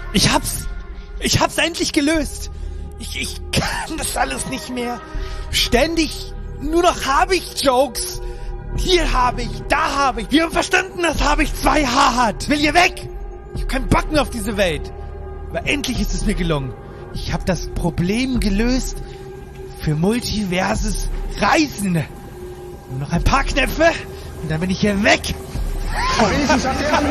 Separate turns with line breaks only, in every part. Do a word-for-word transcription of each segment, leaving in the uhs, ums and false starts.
Ich hab's. Ich hab's endlich gelöst. Ich, ich kann das alles nicht mehr. Ständig nur noch habe ich Jokes. Hier habe ich, da habe ich. Wir haben verstanden, dass habe ich zwei H hat. Will hier weg. Ich hab keinen Bock mehr auf diese Welt. Aber endlich ist es mir gelungen. Ich habe das Problem gelöst für multiverses Reisen. Nur noch ein paar Knöpfe und dann bin ich hier weg.
Ich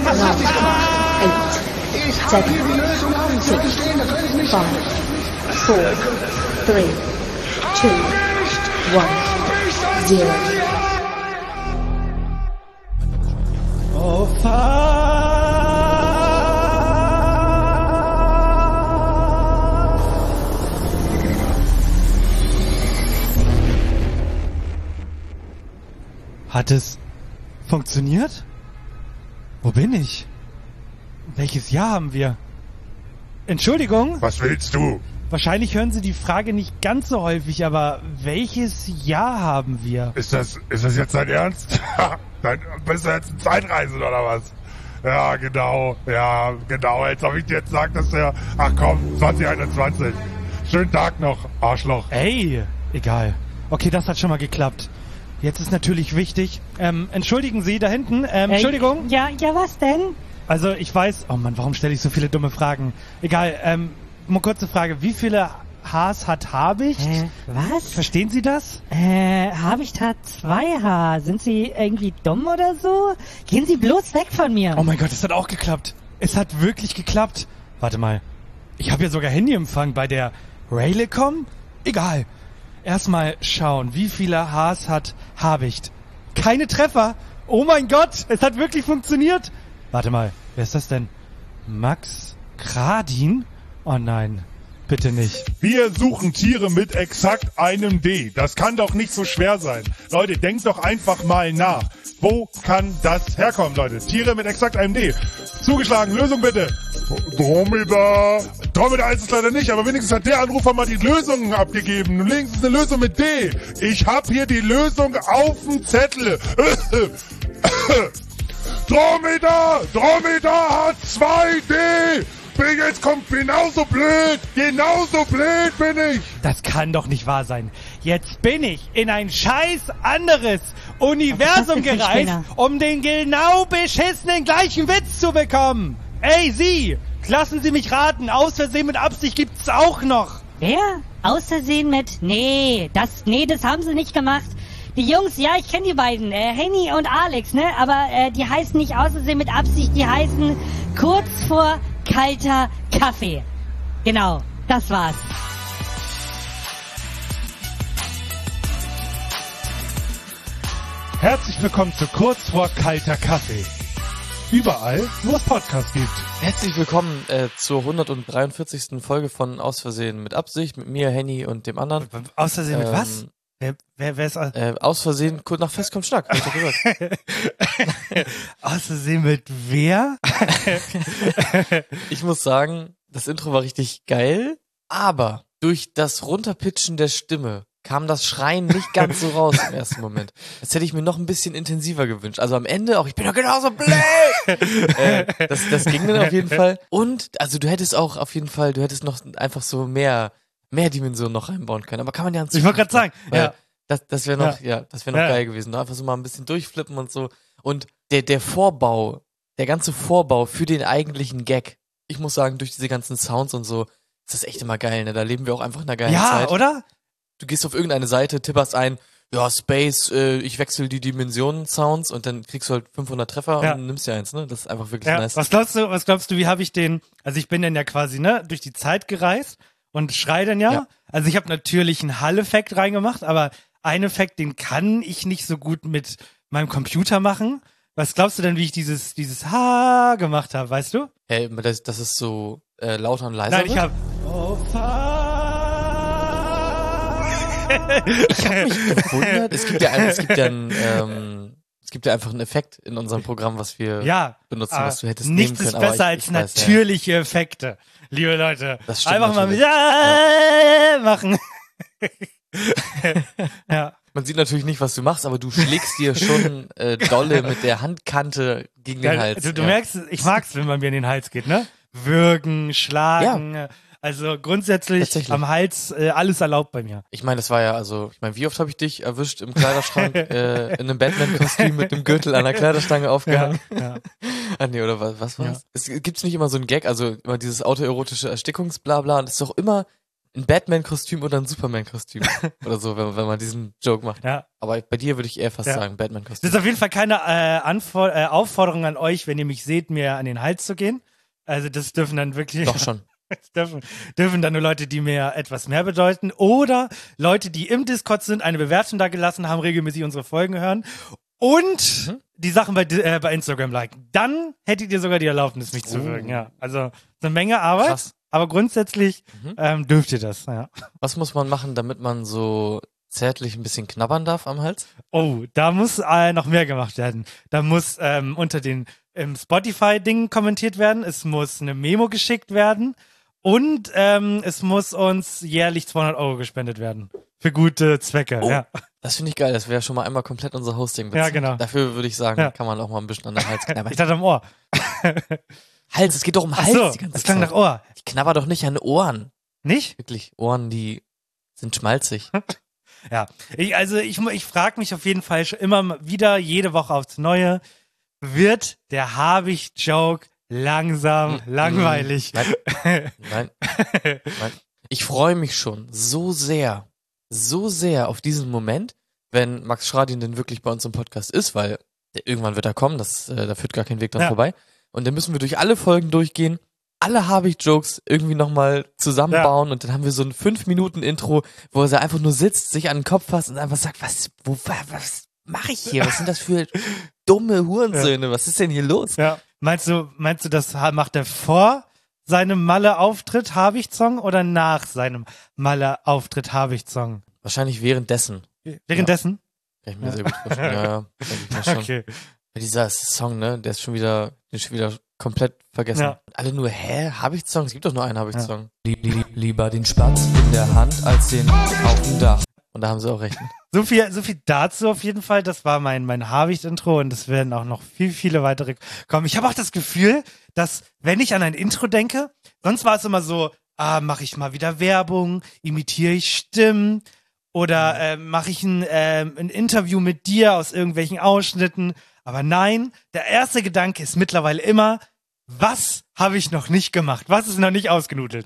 hab hier die Lösung auf dem Zettel stehen, das will ich nicht.
five, four, three, two, one, zero.
Oh, fuck. Hat es funktioniert? Wo bin ich? Welches Jahr haben wir? Entschuldigung?
Was willst du?
Wahrscheinlich hören Sie die Frage nicht ganz so häufig, aber welches Jahr haben wir?
Ist das, ist das jetzt dein Ernst? Dein, bist du jetzt ein Zeitreisen oder was? Ja, genau. Ja, genau. Jetzt habe ich dir jetzt gesagt, dass der... Ach komm, zwanzig einundzwanzig. Schönen Tag noch, Arschloch.
Ey, egal. Okay, das hat schon mal geklappt. Jetzt ist natürlich wichtig... Ähm, entschuldigen Sie, da hinten. Ähm, Entschuldigung.
Äh, ja, ja, was denn?
Also, ich weiß... Oh Mann, warum stelle ich so viele dumme Fragen? Egal, ähm, mal kurze Frage. Wie viele Hs hat Habicht?
Äh, was?
Verstehen Sie das?
Äh, Habicht hat zwei H. Sind Sie irgendwie dumm oder so? Gehen Sie bloß weg von mir.
Oh mein Gott, es hat auch geklappt. Es hat wirklich geklappt. Warte mal. Ich habe ja sogar Handyempfang bei der Raylecom? Egal. Erstmal schauen, wie viele Hs hat Habicht. Keine Treffer. Oh mein Gott, es hat wirklich funktioniert. Warte mal, wer ist das denn? Max Gradin? Oh nein, bitte nicht.
Wir suchen Tiere mit exakt einem D. Das kann doch nicht so schwer sein. Leute, denkt doch einfach mal nach. Wo kann das herkommen, Leute? Tiere mit exakt einem D. Zugeschlagen, Lösung bitte. Dromedar. Dromedar ist es leider nicht, aber wenigstens hat der Anrufer mal die Lösung abgegeben. Wenigstens eine Lösung mit D. Ich hab hier die Lösung auf dem Zettel. Dromedar! Dromedar hat zwei D! Bin jetzt kommt genauso blöd! Genauso blöd bin ich!
Das kann doch nicht wahr sein. Jetzt bin ich in ein scheiß anderes Universum gereist, um den genau beschissenen gleichen Witz zu bekommen. Ey, Sie! Lassen Sie mich raten, aus Versehen mit Absicht gibt's auch noch.
Wer? Aus Versehen mit... Nee, das... Nee, das haben Sie nicht gemacht. Die Jungs, ja, ich kenne die beiden, äh, Henny und Alex, ne? Aber äh, die heißen nicht aus Versehen mit Absicht, die heißen kurz vor kalter Kaffee. Genau, das war's.
Herzlich willkommen zu Kurz vor kalter Kaffee. Überall, wo es Podcasts gibt.
Herzlich willkommen äh, zur hundertdreiundvierzigsten Folge von Aus Versehen mit Absicht, mit mir, Henny und dem anderen.
Aus Versehen mit
ähm,
was? Wer, wer, wer ist...
Äh, aus Versehen, kurz nach Fest kommt Schnack, hab ich doch gesagt.
Aus Versehen mit wer?
Ich muss sagen, das Intro war richtig geil, aber durch das Runterpitchen der Stimme kam das Schreien nicht ganz so raus im ersten Moment. Das hätte ich mir noch ein bisschen intensiver gewünscht. Also am Ende auch, ich bin doch genauso blöd! äh, das, das ging dann auf jeden Fall. Und, also du hättest auch auf jeden Fall, du hättest noch einfach so mehr, mehr Dimensionen noch reinbauen können. Aber kann man ja
Ich wollte gerade sagen, ja.
Das, das wäre noch, ja, ja das wäre noch ja. geil gewesen. Einfach so mal ein bisschen durchflippen und so. Und der, der Vorbau, der ganze Vorbau für den eigentlichen Gag, ich muss sagen, durch diese ganzen Sounds und so, ist das echt immer geil, ne? Da leben wir auch einfach in einer geilen
ja,
Zeit.
Ja, oder?
Du gehst auf irgendeine Seite, tipperst ein, ja, Space, äh, ich wechsle die Dimensionen-Sounds und dann kriegst du halt fünfhundert Treffer ja. und nimmst dir eins, ne? Das ist einfach wirklich
ja.
nice.
Was glaubst du, was glaubst du, wie habe ich den, also ich bin dann ja quasi, ne, durch die Zeit gereist und schrei dann ja. ja. Also ich habe natürlich einen Hall-Effekt reingemacht, aber ein Effekt, den kann ich nicht so gut mit meinem Computer machen. Was glaubst du denn, wie ich dieses, dieses Ha gemacht habe, weißt du?
Hey, das, das ist so äh, lauter und leiser.
Nein, ich habe oh,
Ich habe mich gewundert. Es gibt ja, ein, es gibt ja ein, ähm, es gibt ja einfach einen Effekt in unserem Programm, was wir
ja,
benutzen, was du hättest
nehmen
können.
Nichts ist besser
ich,
als ich natürliche
weiß,
Effekte, liebe Leute.
Das stimmt
einfach
natürlich.
mal mit machen. Ja.
Man sieht natürlich nicht, was du machst, aber du schlägst dir schon äh, dolle mit der Handkante gegen den
ja,
Hals.
Du, du
ja.
merkst, ich mag's, wenn man mir in den Hals geht, ne? würgen, schlagen. Ja. Also grundsätzlich am Hals äh, alles erlaubt bei mir.
Ich meine, das war ja, also, ich meine, wie oft habe ich dich erwischt im Kleiderschrank äh, in einem Batman-Kostüm mit einem Gürtel an der Kleiderstange aufgehangen? Ja, ja. Ah nee, oder was, was war's? Ja. Es gibt's nicht immer so einen Gag, also immer dieses autoerotische Erstickungs-Blabla und es ist doch immer ein Batman-Kostüm oder ein Superman-Kostüm oder so, wenn, wenn man diesen Joke macht. Ja. Aber bei dir würde ich eher fast ja. sagen, Batman-Kostüm.
Das ist auf jeden Fall keine äh, Anfor- äh, Aufforderung an euch, wenn ihr mich seht, mir an den Hals zu gehen. Also das dürfen dann wirklich...
Doch schon.
Das dürfen, dürfen dann nur Leute, die mir etwas mehr bedeuten oder Leute, die im Discord sind, eine Bewertung da gelassen haben, regelmäßig unsere Folgen hören und mhm. die Sachen bei, äh, bei Instagram liken. Dann hättet ihr sogar die Erlaubnis, mich oh. zu würgen. Ja, also eine Menge Arbeit, krass. Aber grundsätzlich mhm. ähm, dürft ihr das. Ja.
Was muss man machen, damit man so zärtlich ein bisschen knabbern darf am Hals?
Oh, da muss äh, noch mehr gemacht werden. Da muss ähm, unter den im Spotify-Ding kommentiert werden, es muss eine Memo geschickt werden. Und ähm, es muss uns jährlich zweihundert Euro gespendet werden. Für gute Zwecke,
oh,
ja.
Das finde ich geil. Das wäre schon mal einmal komplett unser Hosting bezahlt.
Ja, genau.
Dafür würde ich sagen, ja. kann man auch mal ein bisschen an den Hals knabbern.
Ich dachte am Ohr.
Hals, es geht doch um Hals
Ach so,
die ganze
das klang
Zeit.
nach Ohr.
Ich knabber doch nicht an Ohren.
Nicht?
Wirklich, Ohren, die sind schmalzig.
Ja, ich, also ich, ich frage mich auf jeden Fall schon immer wieder, jede Woche aufs Neue, wird der Habicht-Joke langsam, mm, langweilig.
Nein. Nein. Nein. Ich freue mich schon so sehr, so sehr auf diesen Moment, wenn Max Schradin denn wirklich bei uns im Podcast ist, weil der, irgendwann wird er kommen, das, äh, da führt gar kein Weg dran ja. vorbei. Und dann müssen wir durch alle Folgen durchgehen, alle Habicht-Jokes irgendwie nochmal zusammenbauen ja. und dann haben wir so ein fünf Minuten Intro, wo er einfach nur sitzt, sich an den Kopf fasst und einfach sagt, was, wo, was mache ich hier? Was sind das für dumme Hurensöhne? Ja. Was ist denn hier los?
Ja. Meinst du, meinst du, das macht er vor seinem Malle-Auftritt Habicht-Song oder nach seinem Malle-Auftritt Habicht-Song?
Wahrscheinlich währenddessen.
Währenddessen?
Ja. Kann ich mir sehr gut vorstellen. Ja, ja. Denke ich mir schon. Okay. Ja, dieser Song, ne, der ist schon wieder, der ist schon wieder komplett vergessen. Ja. Alle nur, hä? Habicht-Song? Es gibt doch nur einen Habicht-Song. Ja. Lieber den Spatz in der Hand als den auf dem Dach. Und da haben sie auch recht.
So viel, so viel dazu auf jeden Fall. Das war mein, mein Habicht-Intro und es werden auch noch viel, viele weitere kommen. Ich habe auch das Gefühl, dass, wenn ich an ein Intro denke, sonst war es immer so, ah, mache ich mal wieder Werbung, imitiere ich Stimmen oder äh, mache ich ein, äh, ein Interview mit dir aus irgendwelchen Ausschnitten. Aber nein, der erste Gedanke ist mittlerweile immer, was habe ich noch nicht gemacht? Was ist noch nicht ausgenudelt?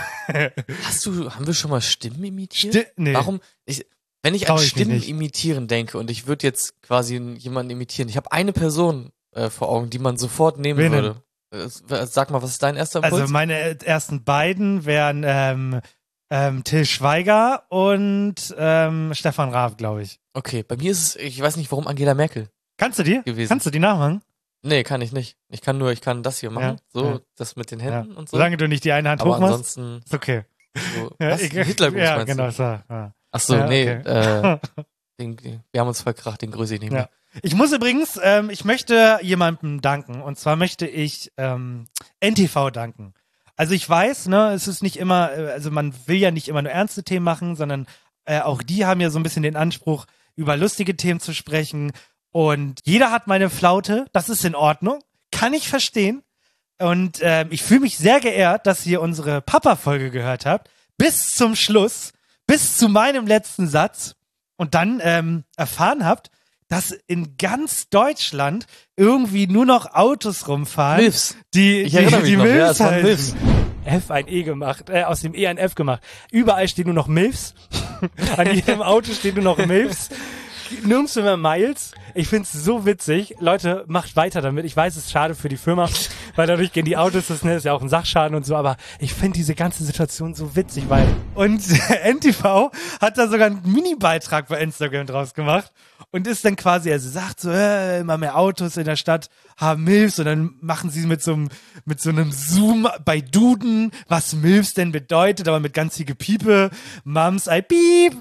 Hast du, haben wir schon mal Stimmen imitiert?
Sti- nee.
Warum? Ich, wenn ich
Trau
an
ich
Stimmen
mich nicht.
imitieren denke und ich würde jetzt quasi jemanden imitieren, ich habe eine Person äh, vor Augen, die man sofort nehmen
Wen
würde. Äh, sag mal, was ist dein erster Impuls?
Also meine ersten beiden wären ähm, ähm, Till Schweiger und ähm, Stefan Raab, glaube ich.
Okay, bei mir ist es, ich weiß nicht, warum Angela Merkel.
Kannst du die?
Gewesen.
Kannst du die nachmachen?
Nee, kann ich nicht. Ich kann nur, ich kann das hier machen.
Ja,
so,
ja.
das mit den Händen
Ja.
und so.
Solange du nicht die eine Hand
Aber
hochmachst.
ansonsten.
Ist okay.
So,
Ja,
was?
ich-
Hitlergruß
ja,
meinst
genau,
du?
so. Ja.
Ach so,
Ja,
nee,
okay.
äh, den, wir haben uns verkracht, den grüße ich nicht
Ja.
mehr.
Ich muss übrigens, ähm, ich möchte jemandem danken. Und zwar möchte ich ähm, N T V danken. Also ich weiß, ne, es ist nicht immer, äh, also man will ja nicht immer nur ernste Themen machen, sondern äh, auch die haben ja so ein bisschen den Anspruch, über lustige Themen zu sprechen. Und jeder hat meine Flaute, das ist in Ordnung, kann ich verstehen. Und ähm, ich fühle mich sehr geehrt, dass ihr unsere Papa-Folge gehört habt, bis zum Schluss, bis zu meinem letzten Satz und dann ähm, erfahren habt, dass in ganz Deutschland irgendwie nur noch Autos rumfahren,
Milfs.
die,
Ich
die,
erinnere mich
die
noch, ja,
Milfs
es waren
heißen.
Milfs.
F ein E gemacht, äh, aus dem E ein F gemacht. Überall stehen nur noch Milfs. An jedem Auto stehen nur noch Milfs. Nirgends mehr Miles. Ich find's so witzig. Leute, macht weiter damit. Ich weiß, es ist schade für die Firma, weil dadurch gehen die Autos, das ist ja auch ein Sachschaden und so, aber ich finde diese ganze Situation so witzig, weil und N T V hat da sogar einen Mini-Beitrag bei Instagram draus gemacht und ist dann quasi, also sagt so, äh, immer mehr Autos in der Stadt haben Milfs und dann machen sie mit so einem, mit so einem Zoom bei Duden, was Milfs denn bedeutet, aber mit ganz viel Gepiepe. Moms, I beep.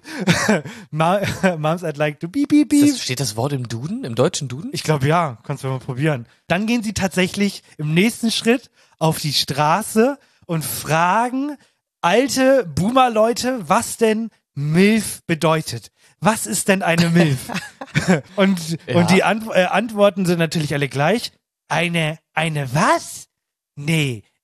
Ma- Moms, I'd like to beep, beep, beep.
Das, steht das Wort im Duden, im deutschen Duden?
Ich glaube, ja. Kannst du mal probieren. Dann gehen sie tatsächlich im nächsten Schritt auf die Straße und fragen alte Boomer-Leute, was denn Milf bedeutet. Was ist denn eine Milf? und,
Ja.
und die Ant- äh, Antworten sind natürlich alle gleich. Eine, eine was? Nee,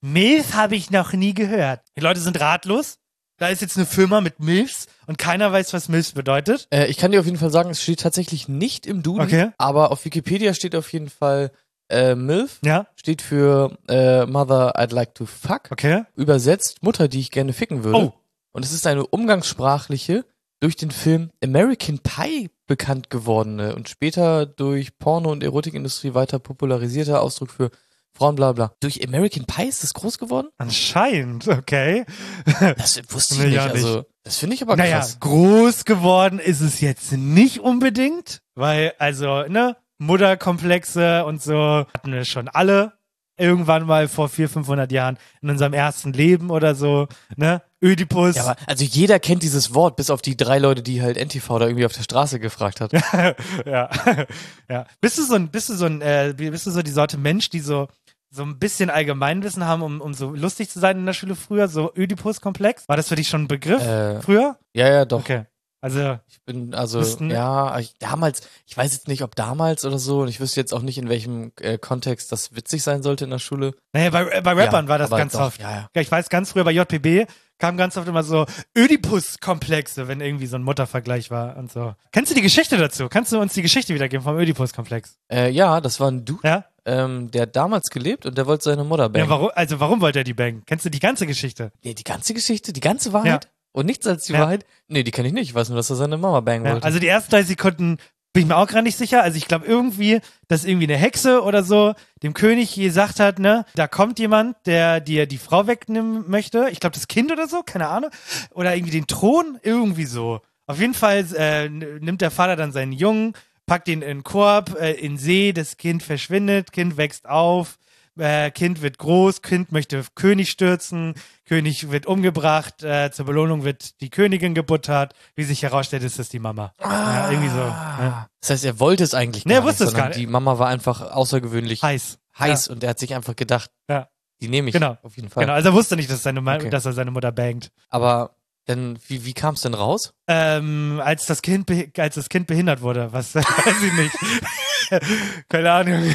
Milf habe ich noch nie gehört. Die Leute sind ratlos. Da ist jetzt eine Firma mit Milfs und keiner weiß, was Milfs bedeutet.
Äh, ich kann dir auf jeden Fall sagen, es steht tatsächlich nicht im Duden,
Okay.
aber auf Wikipedia steht auf jeden Fall äh, MILF,
Ja,
steht für äh, Mother I'd like to fuck,
okay.
übersetzt Mutter, die ich gerne ficken würde.
Oh.
Und es ist eine umgangssprachliche, durch den Film American Pie bekannt gewordene und später durch Porno- und Erotikindustrie weiter popularisierte Ausdruck für Frauen, bla bla. Durch American Pie ist das groß geworden?
Anscheinend, okay.
Das wusste ich
Nee,
nicht.
ja, nicht.
Also, das finde ich aber
Naja,
krass.
groß geworden ist es jetzt nicht unbedingt, weil, also, ne, Mutterkomplexe und so hatten wir schon alle irgendwann mal vor vierhundert, fünfhundert Jahren in unserem ersten Leben oder so, ne, Ödipus.
Ja, aber also jeder kennt dieses Wort, bis auf die drei Leute, die halt N T V da irgendwie auf der Straße gefragt hat.
ja, ja. Bist du so ein, bist du so ein, äh, bist du so die Sorte Mensch, die so so ein bisschen Allgemeinwissen haben, um, um so lustig zu sein in der Schule früher, so Ödipus-Komplex? War das für dich schon ein Begriff
Äh,
früher?
Ja, ja, doch.
Okay. Also,
Ich bin, also,
Bist ein-
ja, ich, damals, ich weiß jetzt nicht, ob damals oder so, und ich wüsste jetzt auch nicht, in welchem äh, Kontext das witzig sein sollte in der Schule.
naja, bei, äh, bei Rappern
Ja,
war das
aber
ganz
doch,
oft.
ja, ja.
Ja, ich weiß, ganz früher bei J P B kam ganz oft immer so Ödipus-Komplexe, wenn irgendwie so ein Muttervergleich war und so. Kennst du die Geschichte dazu? Kannst du uns die Geschichte wiedergeben vom Ödipus-Komplex?
Äh, ja, das war ein Dude,
Ja?
ähm, der hat damals gelebt und der wollte seine Mutter
Ja,
bangen.
warum, also warum wollte er die bangen? Kennst du die ganze Geschichte?
Nee, die ganze Geschichte, die ganze Wahrheit?
Ja.
Und nichts als die
Ja.
Wahrheit? Nee, die kenne ich nicht. Ich weiß nur, dass er seine Mama bangen
Ja,
wollte.
also die ersten drei Sekunden bin ich mir auch gerade nicht sicher. Also ich glaube irgendwie, dass irgendwie eine Hexe oder so dem König gesagt hat, ne, da kommt jemand, der dir die Frau wegnehmen möchte. Ich glaube das Kind oder so, keine Ahnung. Oder irgendwie den Thron, irgendwie so. Auf jeden Fall äh, nimmt der Vater dann seinen Jungen, packt ihn in den Korb, äh, in See, das Kind verschwindet, Kind wächst auf, äh, Kind wird groß, Kind möchte König stürzen, König wird umgebracht, äh, zur Belohnung wird die Königin gebuttert. Wie sich herausstellt, ist das die Mama. Ja, irgendwie so. Ne?
Das heißt, er wollte es eigentlich
Nee,
gar
er wusste
nicht,
es gar
sondern
nicht.
die Mama war einfach außergewöhnlich
Heiß.
heiß und er hat sich einfach gedacht,
Ja.
die nehme ich
Genau.
auf jeden Fall.
Genau, also er wusste nicht, dass, seine Ma-
Okay.
dass er seine Mutter bangt.
Aber dann, wie, wie kam es denn raus?
Ähm, als das Kind behi- als das Kind behindert wurde, was weiß ich nicht. Keine Ahnung.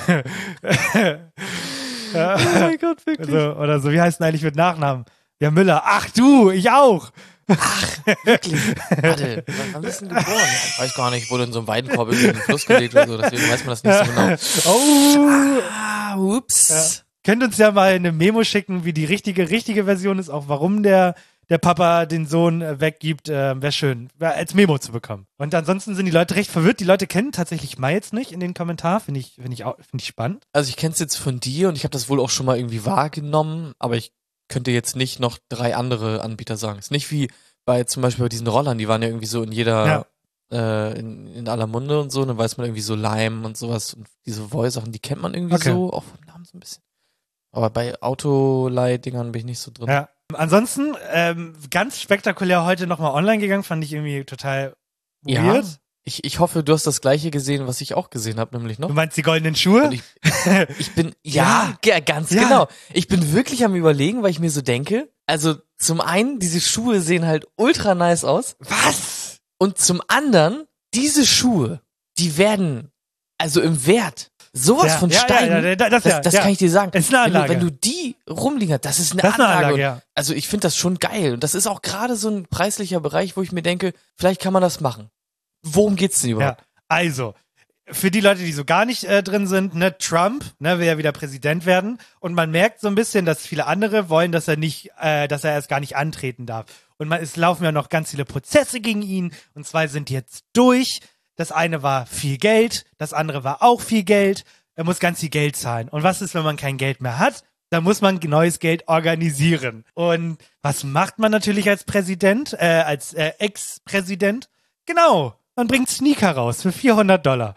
ja.
Oh mein Gott, wirklich.
Also, oder so, wie heißt denn eigentlich mit Nachnamen? Ja, Müller. Ach du, ich auch.
Wirklich? Warte, wann wann bist du denn geboren? Ja, ich weiß gar nicht, wurde in so einem Weidenkorb irgendwie in den Fluss gelegt oder so, deswegen weiß man das nicht so genau.
Oh.
Ah, ups.
Könnt uns ja mal eine Memo schicken, wie die richtige, richtige Version ist, auch warum der, der Papa den Sohn äh, weggibt. Äh, Wäre schön, wär als Memo zu bekommen. Und ansonsten sind die Leute recht verwirrt. Die Leute kennen tatsächlich Miles nicht in den Kommentaren. Finde ich, finde ich, auch- finde ich spannend.
Also ich kenne es jetzt von dir und ich habe das wohl auch schon mal irgendwie wahrgenommen, aber ich könnte jetzt nicht noch drei andere Anbieter sagen. Es ist nicht wie bei zum Beispiel bei diesen Rollern, die waren ja irgendwie so in jeder, äh, in, in aller Munde und so, dann weiß man irgendwie so Lime und sowas und diese Voice-Sachen, die kennt man irgendwie
Okay.
so, auch vom Namen so ein bisschen. Aber bei Autoleih-Dingern bin ich nicht so drin.
Ja. Ansonsten, ähm, ganz spektakulär heute nochmal online gegangen, fand ich irgendwie total
Ja.
weird.
Ich, ich hoffe, du hast das gleiche gesehen, was ich auch gesehen habe, nämlich noch.
Du meinst die goldenen Schuhe?
Und ich, ich bin, ja, ja, ganz
Ja.
genau. Ich bin wirklich am Überlegen, weil ich mir so denke, also zum einen, diese Schuhe sehen halt ultra nice aus.
Was?
Und zum anderen, diese Schuhe, die werden, also im Wert, sowas
Ja,
von
ja,
steigen.
ja, ja, das,
das
ja,
das
ja.
kann ich dir sagen.
Es ist eine
wenn, du,
Anlage.
wenn du die rumliegen hast, das ist eine
Das ist eine
Anlage.
Anlage,
und,
ja.
Also ich finde das schon geil. Und das ist auch gerade so ein preislicher Bereich, wo ich mir denke, vielleicht kann man das machen. Worum geht's denn überhaupt?
Ja, also, für die Leute, die so gar nicht äh, drin sind, ne, Trump, ne, will ja wieder Präsident werden und man merkt so ein bisschen, dass viele andere wollen, dass er nicht, äh, dass er erst gar nicht antreten darf. Und man, es laufen ja noch ganz viele Prozesse gegen ihn und zwei sind jetzt durch. Das eine war viel Geld, das andere war auch viel Geld. Er muss ganz viel Geld zahlen. Und was ist, wenn man kein Geld mehr hat? Da muss man neues Geld organisieren. Und was macht man natürlich als Präsident, äh, als äh, Ex-Präsident? Genau, man bringt Sneaker raus für vierhundert Dollar.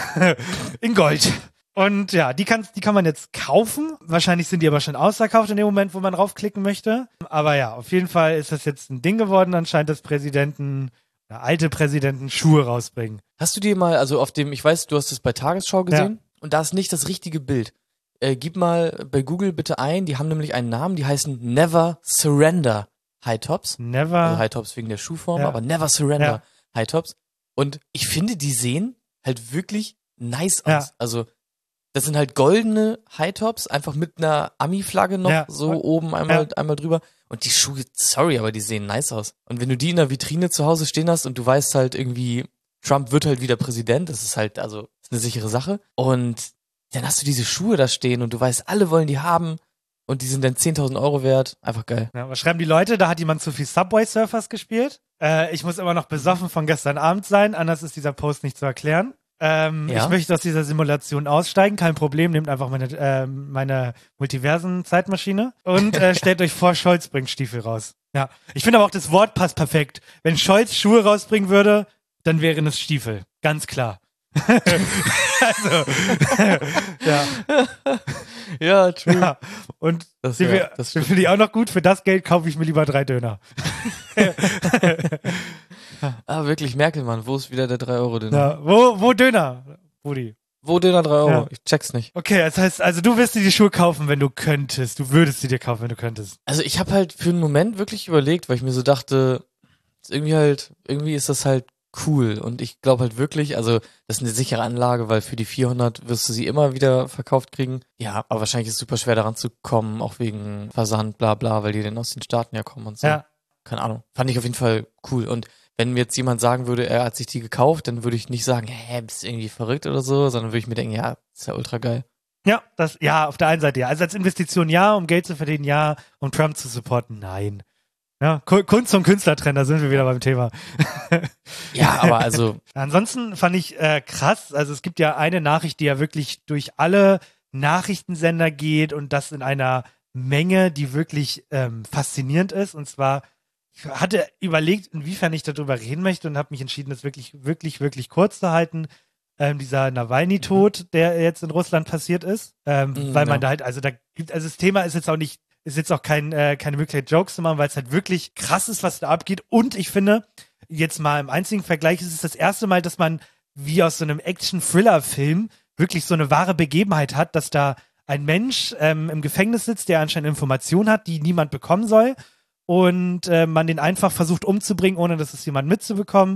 In Gold. Und ja, die, kann, die kann man jetzt kaufen. Wahrscheinlich sind die aber schon ausverkauft in dem Moment, wo man raufklicken möchte. Aber ja, auf jeden Fall ist das jetzt ein Ding geworden, anscheinend, dass Präsidenten, oder alte Präsidenten Schuhe rausbringen.
Hast du dir mal, also auf dem, ich weiß, du hast es bei Tagesschau gesehen und da ist nicht das richtige Bild. Äh, gib mal bei Google bitte ein, die haben nämlich einen Namen, die heißen Never Surrender High Tops.
Never.
Also High Tops wegen der Schuhform,
Ja.
aber Never Surrender
Ja.
High Tops. Und ich finde, die sehen halt wirklich nice
Ja.
aus. Also Das sind halt goldene High-Tops, einfach mit einer Ami-Flagge noch
Ja.
so oben einmal,
Ja.
einmal drüber. Und die Schuhe, sorry, aber die sehen nice aus. Und wenn du die in der Vitrine zu Hause stehen hast und du weißt halt irgendwie, Trump wird halt wieder Präsident, das ist halt, also, das ist eine sichere Sache. Und dann hast du diese Schuhe da stehen und du weißt, alle wollen die haben und die sind dann zehntausend Euro wert. Einfach geil.
Ja, was schreiben die Leute? Da hat jemand zu viel Subway Surfers gespielt. Äh, ich muss immer noch besoffen von gestern Abend sein, anders ist dieser Post nicht zu erklären. Ähm,
Ja.
Ich möchte aus dieser Simulation aussteigen, kein Problem, nehmt einfach meine, äh, meine Multiversen-Zeitmaschine und äh, stellt euch vor, Scholz bringt Stiefel raus. Ja, ich finde aber auch, das Wort passt perfekt. Wenn Scholz Schuhe rausbringen würde, dann wären es Stiefel, ganz klar. also, ja.
Ja, true.
Ja, und
Das
die,
wär- das stimmt.
finde ich auch noch gut. Für das Geld kaufe ich mir lieber drei Döner.
Ah, wirklich, Merkelmann, wo ist wieder der drei Euro Döner?
Ja, wo, wo Döner, Rudi?
Wo Döner drei Euro?
Ja.
Ich check's nicht.
Okay, das heißt, also du wirst dir die Schuhe kaufen, wenn du könntest. Du würdest sie dir kaufen, wenn du könntest.
Also ich habe halt für einen Moment wirklich überlegt, weil ich mir so dachte, ist irgendwie halt, irgendwie ist das halt cool und ich glaube halt wirklich, also das ist eine sichere Anlage, weil für die vierhundert wirst du sie immer wieder verkauft kriegen. Ja, aber wahrscheinlich ist es super schwer daran zu kommen, auch wegen Versand, bla bla, weil die dann aus den Staaten ja kommen und so.
Ja.
Keine Ahnung. Fand ich auf jeden Fall cool und wenn mir jetzt jemand sagen würde, er hat sich die gekauft, dann würde ich nicht sagen, hä, bist du irgendwie verrückt oder so, sondern würde ich mir denken, ja, ist ja ultra geil.
Ja, das, ja, auf der einen Seite ja. Also als Investition ja, um Geld zu verdienen ja, um Trump zu supporten, nein. Ja, Ku- Kunst- und Künstlertrend, da sind wir wieder beim Thema.
Ja, aber also,
Ansonsten fand ich äh, krass, also es gibt ja eine Nachricht, die ja wirklich durch alle Nachrichtensender geht und das in einer Menge, die wirklich ähm, faszinierend ist. Und zwar, ich hatte überlegt, inwiefern ich darüber reden möchte und habe mich entschieden, das wirklich, wirklich, wirklich kurz zu halten. Ähm, dieser Nawalny-Tod, der jetzt in Russland passiert ist. Ähm,
Mhm,
weil man
ja.
da halt, also da gibt, also das Thema ist jetzt auch nicht, ist jetzt auch kein, äh, keine Möglichkeit, Jokes zu machen, weil es halt wirklich krass ist, was da abgeht. Und ich finde, jetzt mal im einzigen Vergleich ist es das erste Mal, dass man wie aus so einem Action-Thriller-Film wirklich so eine wahre Begebenheit hat, dass da ein Mensch ähm, im Gefängnis sitzt, der anscheinend Informationen hat, die niemand bekommen soll und äh, man den einfach versucht umzubringen, ohne dass es jemand mitzubekommen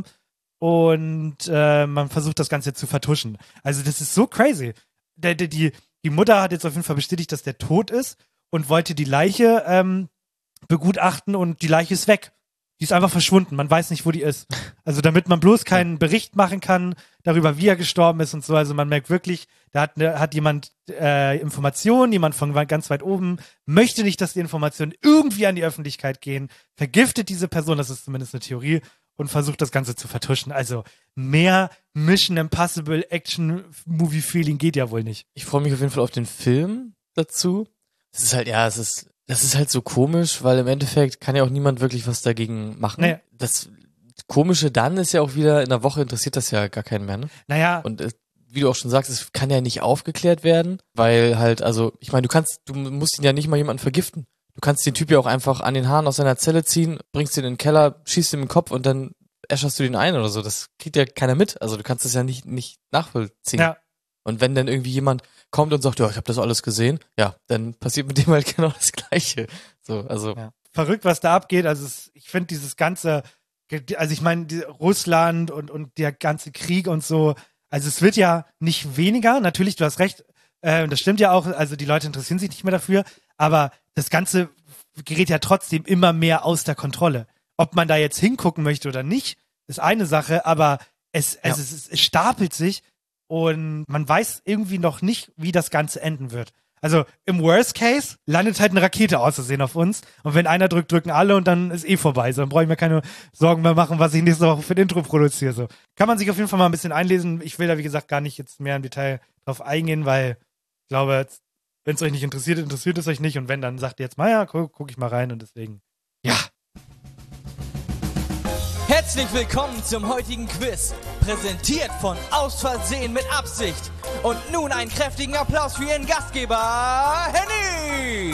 und äh, man versucht das Ganze zu vertuschen. Also das ist so crazy. Der, der, die, die Mutter hat jetzt auf jeden Fall bestätigt, dass der tot ist und wollte die Leiche ähm, begutachten und die Leiche ist weg. Die ist einfach verschwunden. Man weiß nicht, wo die ist. Also damit man bloß keinen Bericht machen kann darüber, wie er gestorben ist und so. Also man merkt wirklich, da hat, ne, hat jemand äh, Informationen, jemand von ganz weit oben, möchte nicht, dass die Informationen irgendwie an die Öffentlichkeit gehen, vergiftet diese Person, das ist zumindest eine Theorie, und versucht das Ganze zu vertuschen. Also mehr Mission Impossible Action-Movie-Feeling geht ja wohl nicht.
ich freue mich auf jeden Fall auf den Film dazu. Es ist halt, ja, es ist, das ist halt so komisch, weil im Endeffekt kann ja auch niemand wirklich was dagegen machen.
Nee.
Das Komische dann ist ja auch wieder, in der Woche interessiert das ja gar keinen mehr, ne?
Naja,
Und äh, wie du auch schon sagst, es kann ja nicht aufgeklärt werden, weil halt, also, ich meine, du kannst, du musst ihn ja nicht mal jemanden vergiften. Du kannst den Typ ja auch einfach an den Haaren aus seiner Zelle ziehen, bringst ihn in den Keller, schießt ihm in den Kopf und dann äscherst du den ein oder so. Das kriegt ja keiner mit. Also du kannst das ja nicht, nicht nachvollziehen.
ja.
Und wenn dann irgendwie jemand kommt und sagt, ja, ich habe das alles gesehen, ja, dann passiert mit dem halt genau das Gleiche. So, also,
Ja. Verrückt, was da abgeht. Also es, ich finde dieses ganze, also ich meine, die- Russland und, und der ganze Krieg und so, also es wird ja nicht weniger. Natürlich, du hast recht, äh, das stimmt ja auch, also die Leute interessieren sich nicht mehr dafür, aber das Ganze gerät ja trotzdem immer mehr aus der Kontrolle. Ob man da jetzt hingucken möchte oder nicht, ist eine Sache, aber es, es,
Ja.
es, es stapelt sich und man weiß irgendwie noch nicht, wie das Ganze enden wird. Also im Worst Case landet halt eine Rakete aus Versehen auf uns und wenn einer drückt, drücken alle und dann ist eh vorbei. So, dann brauche ich mir keine Sorgen mehr machen, was ich nächste Woche für ein Intro produziere. So. Kann man sich auf jeden Fall mal ein bisschen einlesen. Ich will da, wie gesagt, gar nicht jetzt mehr im Detail drauf eingehen, weil ich glaube, wenn es euch nicht interessiert, interessiert es euch nicht. Und wenn, dann sagt ihr jetzt mal, ja, guck, guck ich mal rein und deswegen, ja.
Herzlich willkommen zum heutigen Quiz, präsentiert von Aus Versehen mit Absicht. Und nun einen kräftigen Applaus für Ihren Gastgeber, Henny!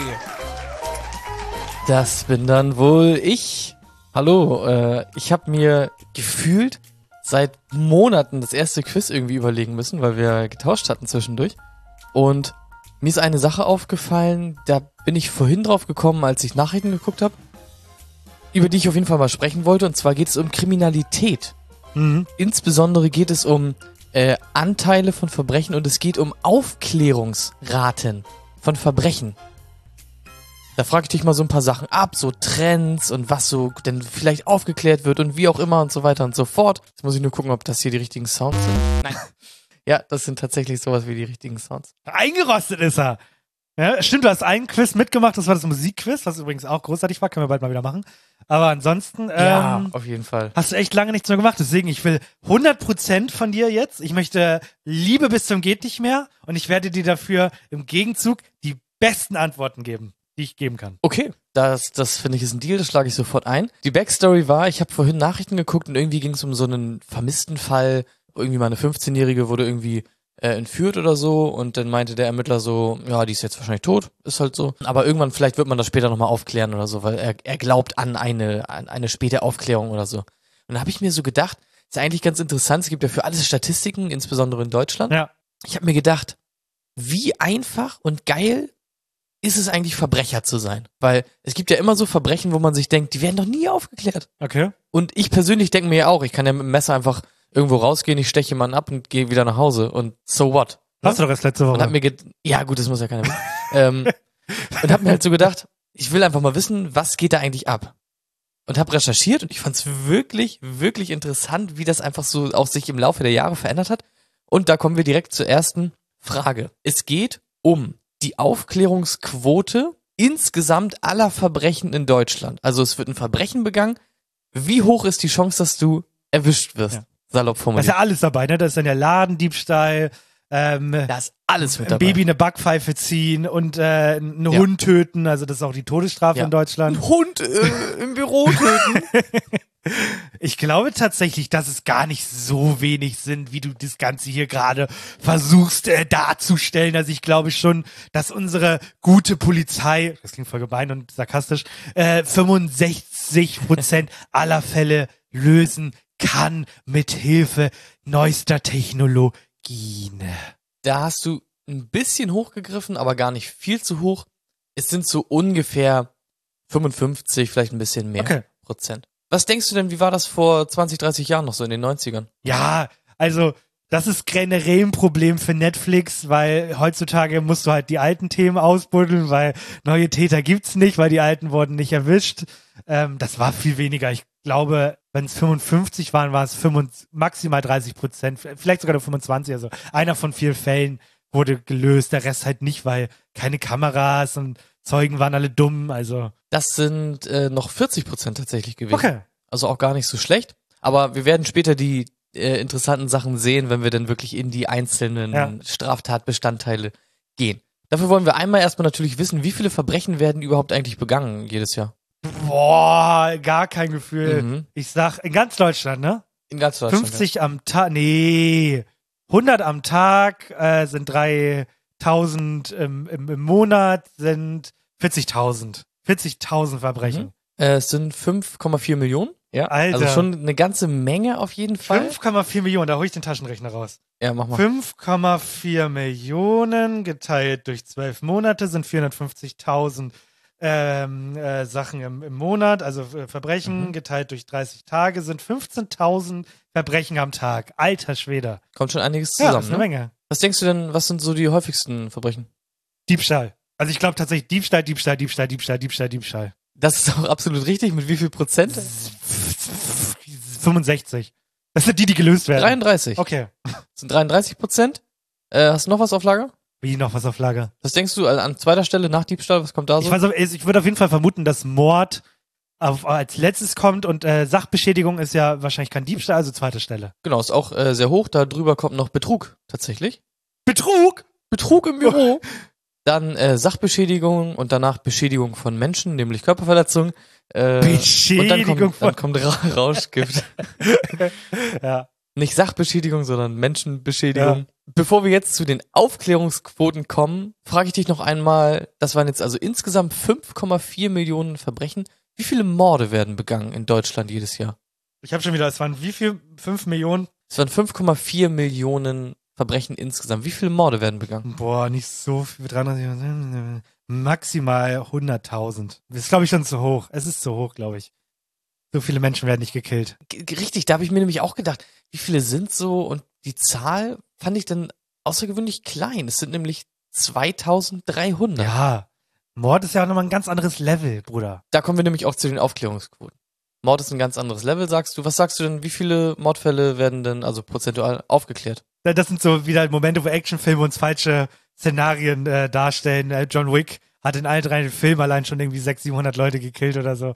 das bin dann wohl ich. Hallo, äh, ich habe mir gefühlt seit Monaten das erste Quiz irgendwie überlegen müssen, weil wir getauscht hatten zwischendurch. Und mir ist eine Sache aufgefallen, da bin ich vorhin drauf gekommen, als ich Nachrichten geguckt habe, über die ich auf jeden Fall mal sprechen wollte. Und zwar geht es um Kriminalität.
Mhm.
Insbesondere geht es um äh, Anteile von Verbrechen und es geht um Aufklärungsraten von Verbrechen. Da frage ich dich mal so ein paar Sachen ab, so Trends und was so denn vielleicht aufgeklärt wird und wie auch immer und so weiter und so fort. Jetzt muss ich nur gucken, ob das hier die richtigen Sounds sind. Nein. Ja, das sind tatsächlich sowas wie die richtigen Sounds.
Eingerostet ist er. Ja, stimmt, du hast einen Quiz mitgemacht, das war das Musikquiz, was übrigens auch großartig war, können wir bald mal wieder machen. Aber ansonsten ähm,
Ja, auf jeden Fall.
hast du echt lange nichts mehr gemacht, deswegen ich will hundert Prozent von dir jetzt. Ich möchte Liebe bis zum geht nicht mehr und ich werde dir dafür im Gegenzug die besten Antworten geben, die ich geben kann.
Okay, das, das finde ich ist ein Deal, das schlage ich sofort ein. Die Backstory war, ich habe vorhin Nachrichten geguckt und irgendwie ging es um so einen vermissten Fall. Irgendwie mal eine fünfzehnjährige wurde irgendwie äh, entführt oder so und dann meinte der Ermittler so, ja, die ist jetzt wahrscheinlich tot, ist halt so. Aber irgendwann, vielleicht wird man das später nochmal aufklären oder so, weil er, er glaubt an eine, an eine späte Aufklärung oder so. Und dann habe ich mir so gedacht, ist ja eigentlich ganz interessant, es gibt ja für alles Statistiken, insbesondere in Deutschland.
Ja.
Ich habe mir gedacht, wie einfach und geil ist es eigentlich, Verbrecher zu sein? Weil es gibt ja immer so Verbrechen, wo man sich denkt, die werden doch nie aufgeklärt.
Okay.
Und ich persönlich denke mir ja auch, ich kann ja mit dem Messer einfach irgendwo rausgehen, ich steche jemanden ab und gehe wieder nach Hause und so what?
Hast du doch erst letzte Woche.
Und hab mir ge- ja gut, das muss ja keiner wissen. ähm, und hab mir halt so gedacht, ich will einfach mal wissen, was geht da eigentlich ab? Und hab recherchiert und ich fand's wirklich, wirklich interessant, wie das einfach so auch sich im Laufe der Jahre verändert hat. Und da kommen wir direkt zur ersten Frage. Es geht um die Aufklärungsquote insgesamt aller Verbrechen in Deutschland. Also es wird ein Verbrechen begangen. Wie hoch ist die Chance, dass du erwischt wirst?
Ja.
Salopp
Da ist
formuliert.
ja alles dabei, ne? Da ist dann der Ladendiebstahl, ähm,
Da ist alles mit
ein
dabei.
Baby eine Backpfeife ziehen und äh, einen
Ja.
Hund töten, also das ist auch die Todesstrafe
Ja.
in Deutschland.
Ein Hund äh, im Büro töten.
Ich glaube tatsächlich, dass es gar nicht so wenig sind, wie du das Ganze hier gerade versuchst äh, darzustellen. Also ich glaube schon, dass unsere gute Polizei, das klingt voll gemein und sarkastisch, äh, fünfundsechzig Prozent aller Fälle lösen kann mit Hilfe neuester Technologien.
Da hast du ein bisschen hochgegriffen, aber gar nicht viel zu hoch. Es sind so ungefähr fünfundfünfzig, vielleicht ein bisschen mehr
Okay.
Prozent. Was denkst du denn, wie war das vor zwanzig, dreißig Jahren noch so in den neunzigern?
Ja, also das ist generell ein Problem für Netflix, weil heutzutage musst du halt die alten Themen ausbuddeln, weil neue Täter gibt's nicht, weil die alten wurden nicht erwischt. Ähm, das war viel weniger. Ich glaube, wenn es fünfundfünfzig waren, war es fünfund- maximal dreißig Prozent, vielleicht sogar nur fünfundzwanzig. Also einer von vier Fällen wurde gelöst, der Rest halt nicht, weil keine Kameras und Zeugen waren alle dumm. Also
Das sind äh, noch vierzig Prozent tatsächlich gewesen.
okay.
Also auch gar nicht so schlecht. Aber wir werden später die äh, interessanten Sachen sehen, wenn wir dann wirklich in die einzelnen
Ja.
Straftatbestandteile gehen. Dafür wollen wir einmal erstmal natürlich wissen, wie viele Verbrechen werden überhaupt eigentlich begangen jedes Jahr?
Boah, gar kein Gefühl.
Mhm.
Ich sag, in ganz Deutschland, ne?
In ganz Deutschland.
fünfzig am Tag, nee, hundert am Tag äh, sind dreitausend im, im, im Monat, sind vierzigtausend. vierzigtausend Verbrechen.
Ja. Äh, es sind fünf Komma vier Millionen. Ja,
Alter.
also schon eine ganze Menge auf jeden Fall.
fünf Komma vier Millionen, da hole ich den Taschenrechner raus.
Ja, mach mal.
fünf Komma vier Millionen geteilt durch zwölf Monate sind vierhundertfünfzigtausend ähm, äh, Sachen im, im Monat, also äh, Verbrechen
Mhm.
geteilt durch dreißig Tage sind fünfzehntausend Verbrechen am Tag. Alter Schwede.
Kommt schon einiges
Ja,
zusammen.
das ist eine
ne?
Menge.
Was denkst du denn, was sind so die häufigsten Verbrechen?
Diebstahl. Also ich glaube tatsächlich Diebstahl, Diebstahl, Diebstahl, Diebstahl, Diebstahl, Diebstahl.
Das ist auch absolut richtig. Mit wie viel Prozent?
fünfundsechzig. Das sind die, die gelöst werden.
dreiunddreißig.
Okay.
Das sind dreiunddreißig Prozent. Äh, hast du noch was auf Lager?
Wie noch was auf Lager?
Was denkst du an, an zweiter Stelle nach Diebstahl? Was kommt da so?
Ich, weiß, auch- ich würde auf jeden Fall vermuten, dass Mord auf, als letztes kommt und äh, Sachbeschädigung ist ja wahrscheinlich kein Diebstahl, also zweite Stelle.
Genau, ist auch äh, sehr hoch. Da drüber kommt noch Betrug, tatsächlich.
Betrug?
Betrug im Büro. Dann äh, Sachbeschädigung und danach Beschädigung von Menschen, nämlich Körperverletzung. Äh,
Beschädigung
und dann kommt,
von-
dann kommt Ra Rauschgift.
Ja.
Nicht Sachbeschädigung, sondern Menschenbeschädigung. Bevor wir jetzt zu den Aufklärungsquoten kommen, frage ich dich noch einmal, das waren jetzt also insgesamt fünf Komma vier Millionen Verbrechen. Wie viele Morde werden begangen in Deutschland jedes Jahr?
Ich habe schon wieder, es waren wie viel? Fünf Millionen?
Es waren fünf Komma vier Millionen Verbrechen insgesamt. Wie viele Morde werden begangen?
Boah, nicht so viel. dreihundert, maximal hunderttausend. Das ist, glaube ich, schon zu hoch. Es ist zu hoch, glaube ich. So viele Menschen werden nicht gekillt.
G- Richtig, da habe ich mir nämlich auch gedacht, wie viele sind so und die Zahl fand ich dann außergewöhnlich klein. Es sind nämlich zweitausenddreihundert.
Ja, Mord ist ja auch nochmal ein ganz anderes Level, Bruder.
Da kommen wir nämlich auch zu den Aufklärungsquoten. Mord ist ein ganz anderes Level, sagst du. Was sagst du denn, wie viele Mordfälle werden denn also prozentual aufgeklärt?
Das sind so wieder Momente, wo Actionfilme uns falsche Szenarien äh, darstellen. Äh, John Wick hat in allen drei Filmen allein schon irgendwie sechshundert, siebenhundert Leute gekillt oder so.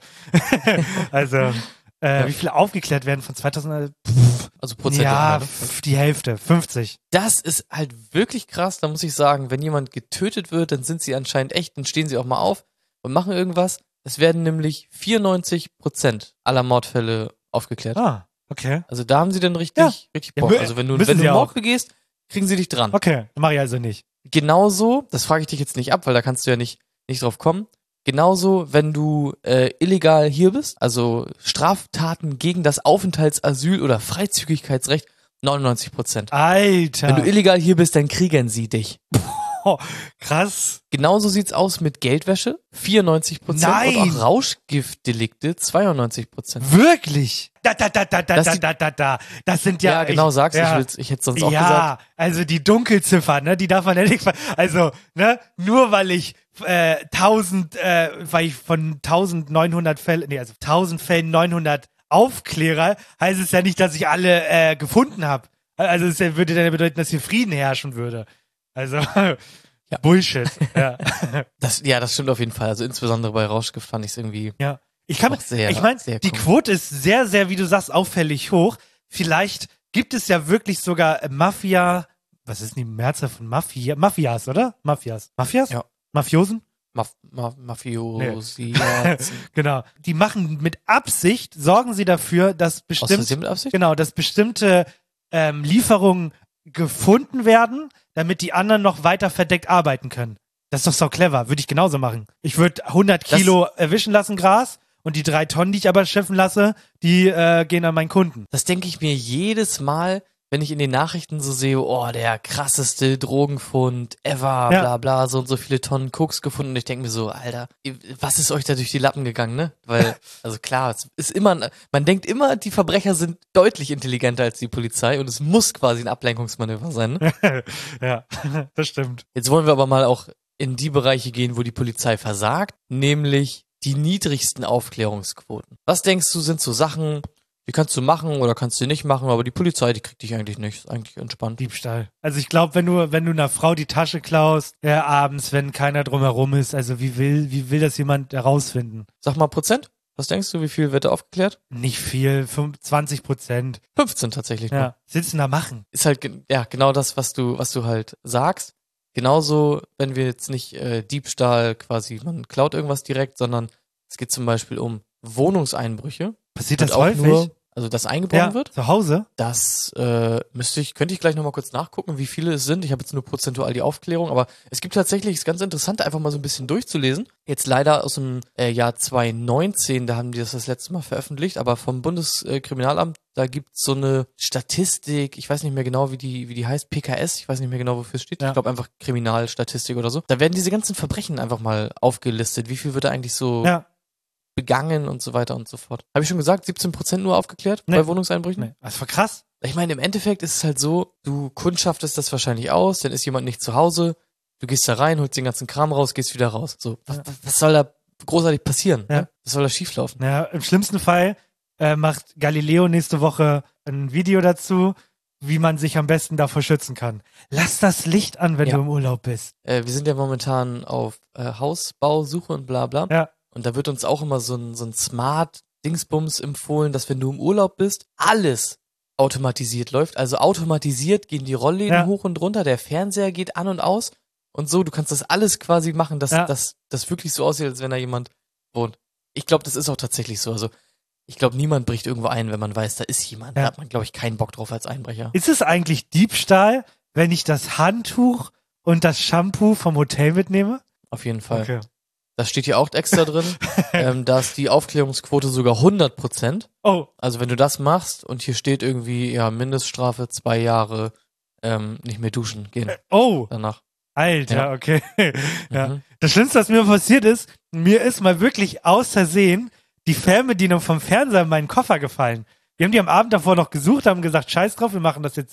Also, äh,
Ja.
wie viele aufgeklärt werden von zweitausend? Pff,
Also prozentual.
ja,
ne?
pff, die Hälfte, fünfzig.
Das ist halt wirklich krass. Da muss ich sagen, wenn jemand getötet wird, dann sind sie anscheinend echt, dann stehen sie auch mal auf und machen irgendwas. Es werden nämlich vierundneunzig Prozent aller Mordfälle aufgeklärt.
Ah, okay.
Also da haben sie dann richtig,
Ja.
richtig
Ja,
Bock.
mü-
Also wenn du,
müssen
wenn du
sie
Mord
auch.
begehst, kriegen sie dich dran.
Okay, mach ich also nicht.
Genauso, das frage ich dich jetzt nicht ab, weil da kannst du ja nicht, nicht drauf kommen. Genauso, wenn du äh, illegal hier bist, also Straftaten gegen das Aufenthaltsasyl- oder Freizügigkeitsrecht, neunundneunzig Prozent.
Alter.
Wenn du illegal hier bist, dann kriegen sie dich.
oh, krass.
Genauso sieht's aus mit Geldwäsche, vierundneunzig Prozent.
Nein.
Und auch Rauschgiftdelikte, zweiundneunzig Prozent.
Wirklich? Da, da, da, da, da,
Das
da,
die-
da, da, da. Das sind ja.
Ja, genau,
ich,
sagst du,
ja.
ich, will's- ich hätte sonst auch
ja,
gesagt.
also die Dunkelziffer, ne, die darf man ja nicht, ver- also, ne, nur weil ich äh, tausend, äh, weil ich von neunzehnhundert Fällen, nee, also tausend Fällen neunhundert aufkläre, heißt es ja nicht, dass ich alle äh, gefunden habe. Also es würde dann bedeuten, dass hier Frieden herrschen würde. Also, Bullshit. Ja.
Das, ja, das stimmt auf jeden Fall. Also insbesondere bei Rauschgift fand ich es irgendwie.
Ja. Ich kann,
Auch sehr,
ich meine,
sehr
die
komisch.
Quote ist sehr, sehr, wie du sagst, auffällig hoch. Vielleicht gibt es ja wirklich sogar äh, Mafia, was ist denn die Mehrzahl von Mafia? Mafias, oder? Mafias. Mafias?
Ja.
Mafiosen?
Maf Ma Mafiosi. Ja,
Genau. Die machen mit Absicht, sorgen sie dafür, dass
aus
bestimmt,
Versehen mit Absicht?
genau, dass bestimmte ähm, Lieferungen gefunden werden, damit die anderen noch weiter verdeckt arbeiten können. Das ist doch so clever. Würde ich genauso machen. Ich würde hundert
Das-
Kilo erwischen lassen, Gras, und die drei Tonnen, die ich aber schiffen lasse, die äh, gehen an meinen Kunden.
Das denke ich mir jedes Mal, wenn ich in den Nachrichten so sehe, oh, der krasseste Drogenfund ever,
Ja.
bla bla, so und so viele Tonnen Koks gefunden. Und ich denke mir so, Alter, was ist euch da durch die Lappen gegangen, ne? Weil, also klar, es ist immer, man denkt immer, die Verbrecher sind deutlich intelligenter als die Polizei und es muss quasi ein Ablenkungsmanöver sein, ne?
Ja, das stimmt.
Jetzt wollen wir aber mal auch in die Bereiche gehen, wo die Polizei versagt, nämlich die niedrigsten Aufklärungsquoten. Was denkst du, sind so Sachen, die kannst du machen oder kannst du nicht machen, aber die Polizei, die kriegt dich eigentlich nicht, ist eigentlich entspannt.
Diebstahl. Also ich glaube, wenn du, wenn du einer Frau die Tasche klaust, äh, abends, wenn keiner drumherum ist, also wie will, wie will das jemand herausfinden?
Sag mal Prozent, was denkst du, wie viel wird da aufgeklärt?
Nicht viel, fünf, zwanzig Prozent.
fünfzehn tatsächlich nur.
Ja. Was willst du denn da machen?
Ist halt, ge- ja, genau das, was du, was du halt sagst. Genauso, wenn wir jetzt nicht äh, Diebstahl quasi, man klaut irgendwas direkt, sondern es geht zum Beispiel um Wohnungseinbrüche.
Passiert
Wird
das
auch
häufig?
nur, also das eingebrochen
Ja,
wird.
zu Hause?
Das äh, müsste ich, könnte ich gleich nochmal kurz nachgucken, wie viele es sind. Ich habe jetzt nur prozentual die Aufklärung, aber es gibt tatsächlich, ist ganz interessant, einfach mal so ein bisschen durchzulesen. Jetzt leider aus dem äh, Jahr zwanzig neunzehn, da haben die das das letzte Mal veröffentlicht, aber vom Bundeskriminalamt, da gibt's so eine Statistik, ich weiß nicht mehr genau, wie die, wie die heißt, P K S, ich weiß nicht mehr genau, wofür es steht.
Ja.
Ich glaube einfach Kriminalstatistik oder so. Da werden diese ganzen Verbrechen einfach mal aufgelistet. Wie viel wird da eigentlich so
Ja.
begangen und so weiter und so fort. Habe ich schon gesagt, siebzehn Prozent nur aufgeklärt
Nee.
bei Wohnungseinbrüchen?
Nee. Das war krass.
Ich meine, im Endeffekt ist es halt so, du kundschaftest das wahrscheinlich aus, dann ist jemand nicht zu Hause, du gehst da rein, holst den ganzen Kram raus, gehst wieder raus. So, was,
Ja.
was, was soll da großartig passieren?
Ja.
Ne? Was soll da schieflaufen?
Ja, im schlimmsten Fall äh, macht Galileo nächste Woche ein Video dazu, wie man sich am besten davor schützen kann. Lass das Licht an, wenn
Ja.
du im Urlaub bist.
Äh, wir sind ja momentan auf äh, Hausbausuche und bla bla.
Ja.
Und da wird uns auch immer so ein, so ein Smart-Dingsbums empfohlen, dass wenn du im Urlaub bist, alles automatisiert läuft. Also automatisiert gehen die Rollläden
Ja.
hoch und runter, der Fernseher geht an und aus und so. Du kannst das alles quasi machen, dass
Ja.
das das wirklich so aussieht, als wenn da jemand wohnt. Ich glaube, das ist auch tatsächlich so. Also ich glaube, niemand bricht irgendwo ein, wenn man weiß, da ist jemand.
Ja.
Da hat man, glaube ich, keinen Bock drauf als Einbrecher.
Ist es eigentlich Diebstahl, wenn ich das Handtuch und das Shampoo vom Hotel mitnehme?
Auf jeden Fall.
Okay.
Das steht hier auch extra drin. ähm, da ist die Aufklärungsquote sogar hundert Prozent.
Oh,
Also wenn du das machst und hier steht irgendwie, ja, Mindeststrafe zwei Jahre, ähm, nicht mehr duschen gehen
oh,
danach.
Alter,
Ja.
okay. ja.
Mhm.
Das Schlimmste, was mir passiert ist, mir ist mal wirklich aus Versehen die Fernbedienung vom Fernseher in meinen Koffer gefallen. Wir haben die am Abend davor noch gesucht, haben gesagt, scheiß drauf, wir machen das jetzt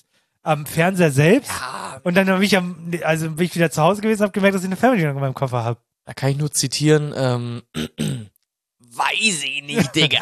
am Fernseher selbst.
Ja,
Und dann habe ich am, also bin ich wieder zu Hause gewesen, habe gemerkt, dass ich eine Fernbedienung in meinem Koffer habe.
da kann ich nur zitieren, ähm, weiß ich nicht, Digga.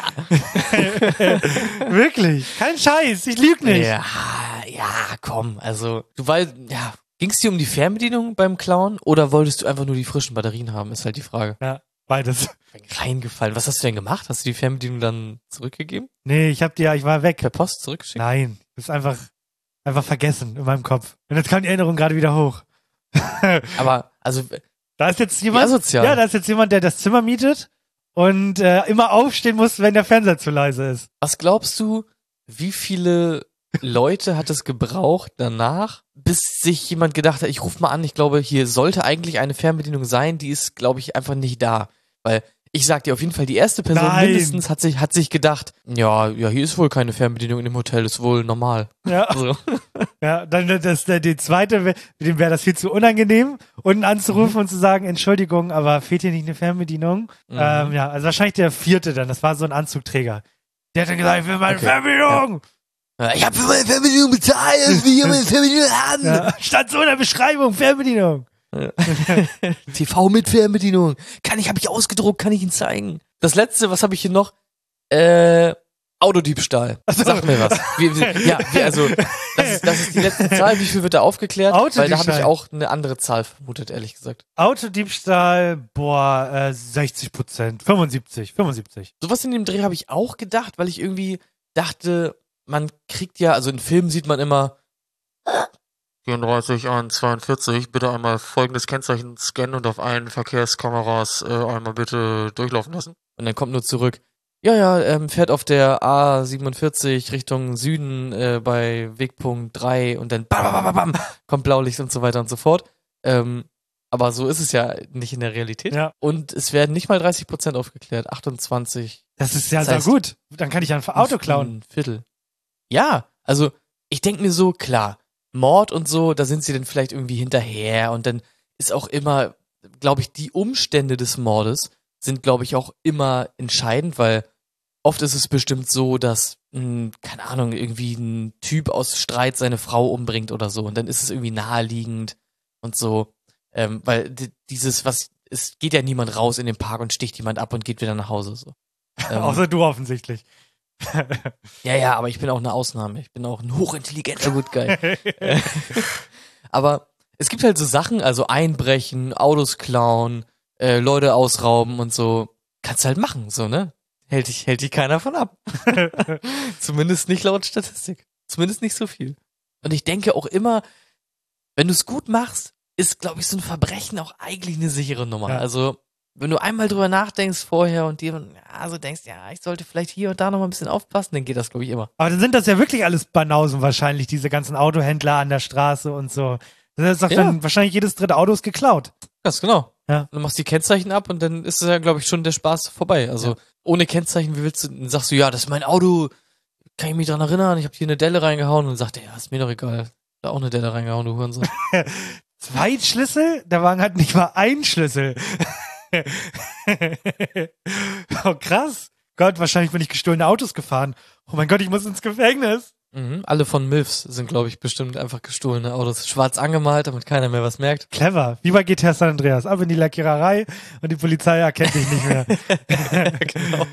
Wirklich, kein Scheiß, ich lüge nicht.
Ja, ja, komm, also, du weißt, ja, ging's dir um die Fernbedienung beim Klauen oder wolltest du einfach nur die frischen Batterien haben, ist halt die Frage.
Ja, beides.
Reingefallen. Was hast du denn gemacht? Hast du die Fernbedienung dann zurückgegeben?
Nee, ich hab die ja, ich war weg.
Per Post zurückgeschickt?
Nein, das ist einfach, einfach vergessen in meinem Kopf. Und jetzt kam die Erinnerung gerade wieder hoch.
Aber, also,
Da ist jetzt jemand,
Wie asozial.
ja, da ist jetzt jemand, der das Zimmer mietet und äh, immer aufstehen muss, wenn der Fernseher zu leise ist.
was glaubst du, wie viele Leute hat es gebraucht danach, bis sich jemand gedacht hat, ich rufe mal an, ich glaube, hier sollte eigentlich eine Fernbedienung sein, die ist, glaube ich, einfach nicht da. Weil, ich sag dir auf jeden Fall, die erste Person
Nein.
mindestens hat sich, hat sich gedacht, ja, ja, hier ist wohl keine Fernbedienung in dem Hotel, ist wohl normal.
Ja,
So.
ja, dann das, der, die zweite, wär- dem wäre das viel zu unangenehm, unten anzurufen und zu sagen, Entschuldigung, aber fehlt hier nicht eine Fernbedienung?
Mhm.
Ähm, ja, also wahrscheinlich der vierte dann, das war so ein Anzugträger. Der hat dann gesagt, ich will meine
Okay,
Fernbedienung.
Ja, ich habe für meine Fernbedienung bezahlt, ich will hier meine Fernbedienung haben.
Ja, stand so in der Beschreibung, Fernbedienung.
T V mit Fernbedienung. Kann ich, habe ich ausgedruckt, kann ich Ihnen zeigen. Das letzte, was habe ich hier noch? Äh, Autodiebstahl. Sag mir was. Wie, wie, ja, wie, also, das ist, das ist die letzte Zahl. Wie viel wird da aufgeklärt? Weil da habe
Autodiebstahl.
ich auch eine andere Zahl vermutet, ehrlich gesagt.
Autodiebstahl, boah, äh, sechzig Prozent, fünfundsiebzig, fünfundsiebzig.
Sowas in dem Dreh habe ich auch gedacht, weil ich irgendwie dachte, man kriegt ja, also in Filmen sieht man immer vierunddreißig einhundertzweiundvierzig, bitte einmal folgendes Kennzeichen scannen und auf allen Verkehrskameras äh, einmal bitte durchlaufen lassen. Und dann kommt nur zurück, ja, ja, ähm, fährt auf der A siebenundvierzig Richtung Süden äh, bei Wegpunkt drei und dann bam, bam, bam, bam, kommt Blaulicht und so weiter und so fort. Ähm, aber so ist es ja nicht in der Realität.
Ja.
Und es werden nicht mal dreißig Prozent aufgeklärt, achtundzwanzig.
Das ist ja
Das
sehr
heißt-
gut. Dann kann ich ein Auto klauen.
Ein Viertel. Ja, also ich denke mir so, klar, Mord und so, da sind sie dann vielleicht irgendwie hinterher und dann ist auch immer, glaube ich, die Umstände des Mordes sind, glaube ich, auch immer entscheidend, weil oft ist es bestimmt so, dass, mh, keine Ahnung, irgendwie ein Typ aus Streit seine Frau umbringt oder so und dann ist es irgendwie naheliegend und so, ähm, weil d- dieses, was, es geht ja niemand raus in den Park und sticht jemand ab und geht wieder nach Hause, so. Ähm,
Außer du offensichtlich.
ja, ja, aber ich bin auch eine Ausnahme. Ich bin auch ein hochintelligenter Good Guy. Äh, aber es gibt halt so Sachen, also einbrechen, Autos klauen, äh, Leute ausrauben und so. Kannst du halt machen, so, ne? Hält dich, hält dich keiner von ab. Zumindest nicht laut Statistik. Zumindest nicht so viel. Und ich denke auch immer, wenn du es gut machst, ist, glaube ich, so ein Verbrechen auch eigentlich eine sichere Nummer.
Ja.
Also, wenn du einmal drüber nachdenkst vorher und dir ja, so denkst, ja, ich sollte vielleicht hier und da noch mal ein bisschen aufpassen, dann geht das, glaube ich, immer.
Aber dann sind das ja wirklich alles Banausen wahrscheinlich, diese ganzen Autohändler an der Straße und so. Das ist doch
Ja.
dann wahrscheinlich jedes dritte Auto ist geklaut.
Ganz genau.
Ja.
Du machst die Kennzeichen ab und dann ist ja, glaube ich, schon der Spaß vorbei. Also
Ja.
ohne Kennzeichen, wie willst du, dann sagst du, ja, das ist mein Auto, kann ich mich dran erinnern, ich habe hier eine Delle reingehauen und dann sagt er, ja, ist mir doch egal. Da auch eine Delle reingehauen, du Hurensohn.
Zwei Schlüssel? Der Wagen hat nicht mal einen Schlüssel. Oh, krass. Gott, wahrscheinlich bin ich gestohlene Autos gefahren. Oh mein Gott, ich muss ins Gefängnis.
Mhm. Alle von Milfs sind, glaube ich, bestimmt einfach gestohlene Autos. Schwarz angemalt, damit keiner mehr was merkt.
Clever. Wie bei G T A San Andreas. Ab in die Lackiererei und die Polizei erkennt dich nicht mehr.
Genau.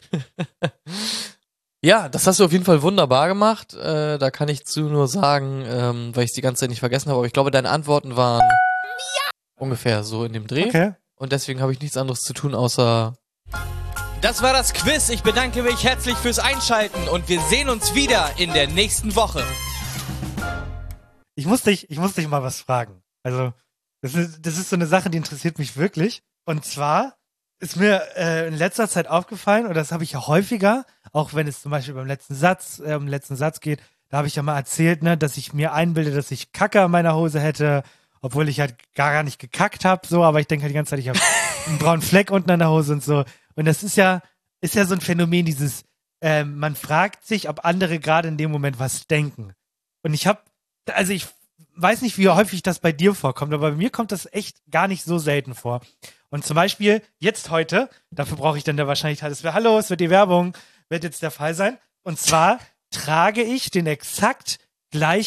Ja, das hast du auf jeden Fall wunderbar gemacht. Äh, da kann ich zu nur sagen, ähm, weil ich es die ganze Zeit nicht vergessen habe, aber ich glaube, deine Antworten waren ungefähr so in dem Dreh.
Okay.
Und deswegen habe ich nichts anderes zu tun, außer
Das war das Quiz. Ich bedanke mich herzlich fürs Einschalten und wir sehen uns wieder in der nächsten Woche.
Ich muss dich, ich muss dich mal was fragen. Also, das ist, das ist so eine Sache, die interessiert mich wirklich. Und zwar ist mir äh, in letzter Zeit aufgefallen, und das habe ich ja häufiger, auch wenn es zum Beispiel beim letzten Satz, äh, um den letzten Satz geht, da habe ich ja mal erzählt, ne, dass ich mir einbilde, dass ich Kacke an meiner Hose hätte, obwohl ich halt gar, gar nicht gekackt habe, so, aber ich denke halt die ganze Zeit, ich habe einen braunen Fleck unten an der Hose und so. Und das ist ja, ist ja so ein Phänomen, dieses, ähm, man fragt sich, ob andere gerade in dem Moment was denken. Und ich habe, also ich weiß nicht, wie häufig das bei dir vorkommt, aber bei mir kommt das echt gar nicht so selten vor. Und zum Beispiel jetzt heute, dafür brauche ich dann der Wahrscheinlichkeit, es wäre, hallo, es wird die Werbung, wird jetzt der Fall sein. Und zwar trage ich den exakt gleichen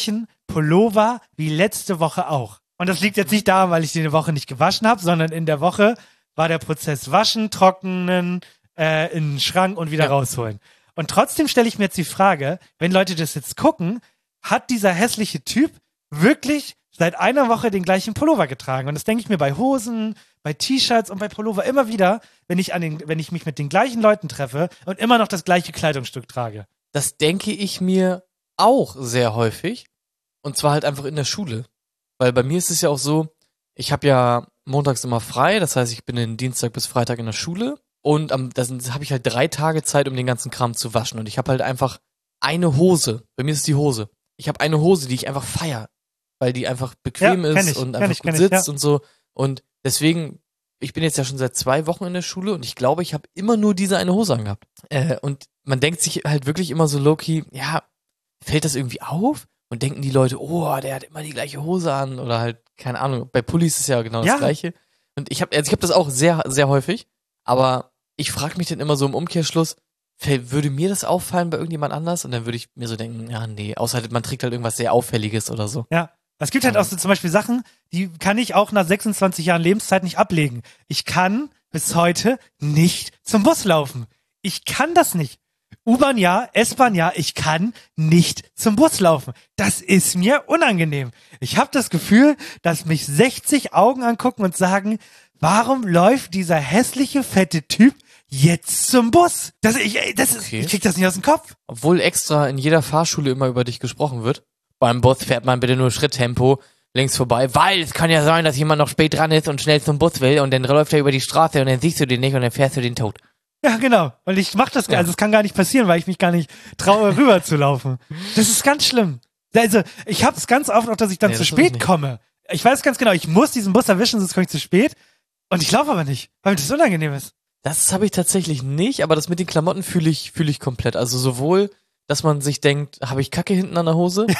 Pullover wie letzte Woche auch. Und das liegt jetzt nicht daran, weil ich die eine Woche nicht gewaschen habe, sondern in der Woche war der Prozess waschen, trocknen, äh, in den Schrank und wieder
Ja.
rausholen. Und trotzdem stelle ich mir jetzt die Frage, wenn Leute das jetzt gucken, hat dieser hässliche Typ wirklich seit einer Woche den gleichen Pullover getragen? Und das denke ich mir bei Hosen, bei T-Shirts und bei Pullover immer wieder, wenn ich an den, wenn ich mich mit den gleichen Leuten treffe und immer noch das gleiche Kleidungsstück trage.
Das denke ich mir auch sehr häufig. Und zwar halt einfach in der Schule. Weil bei mir ist es ja auch so, ich habe ja montags immer frei, das heißt, ich bin den Dienstag bis Freitag in der Schule. Und am, das habe ich halt drei Tage Zeit, um den ganzen Kram zu waschen. Und ich habe halt einfach eine Hose. Bei mir ist es die Hose. Ich habe eine Hose, die ich einfach feier, weil die einfach bequem
Ja, kenn
ist
ich,
und
kenn
einfach
ich,
gut
kenn ich,
sitzt
ja.
und so. Und deswegen, ich bin jetzt ja schon seit zwei Wochen in der Schule und ich glaube, ich habe immer nur diese eine Hose angehabt. Äh, und man denkt sich halt wirklich immer so low-key, ja, fällt das irgendwie auf? Und denken die Leute, oh, der hat immer die gleiche Hose an oder halt, keine Ahnung, bei Pullis ist es ja genau
Ja.
das Gleiche. Und ich habe also ich habe das auch sehr, sehr häufig, aber ich frage mich dann immer so im Umkehrschluss, fäll- würde mir das auffallen bei irgendjemand anders? Und dann würde ich mir so denken, ja, nee, außer halt, man trägt halt irgendwas sehr Auffälliges oder so.
Ja. Es gibt halt auch so zum Beispiel Sachen, die kann ich auch nach sechsundzwanzig Jahren Lebenszeit nicht ablegen. Ich kann bis heute nicht zum Bus laufen. Ich kann das nicht. U-Bahn ja, S-Bahn ja, ich kann nicht zum Bus laufen. Das ist mir unangenehm. Ich habe das Gefühl, dass mich sechzig Augen angucken und sagen, warum läuft dieser hässliche, fette Typ jetzt zum Bus? Das, ich, ey, das ist,
Okay.
ich krieg das nicht aus dem Kopf.
Obwohl extra in jeder Fahrschule immer über dich gesprochen wird. Beim Bus fährt man bitte nur Schritttempo links vorbei, weil es kann ja sein, dass jemand noch spät dran ist und schnell zum Bus will und dann läuft er über die Straße und dann siehst du den nicht und dann fährst du den tot.
Ja, genau. Und ich mach das,
Ja.
also es kann gar nicht passieren, weil ich mich gar nicht traue, rüber zu laufen. Das ist ganz schlimm. Also, ich hab's ganz oft auch, dass ich dann
Nee,
zu
das hab ich
spät
nicht.
komme. Ich weiß ganz genau, ich muss diesen Bus erwischen, sonst komme ich zu spät. Und ich laufe aber nicht, weil mir das unangenehm ist.
Das habe ich tatsächlich nicht, aber das mit den Klamotten fühle ich, fühle ich komplett. Also sowohl, dass man sich denkt, habe ich Kacke hinten an der Hose,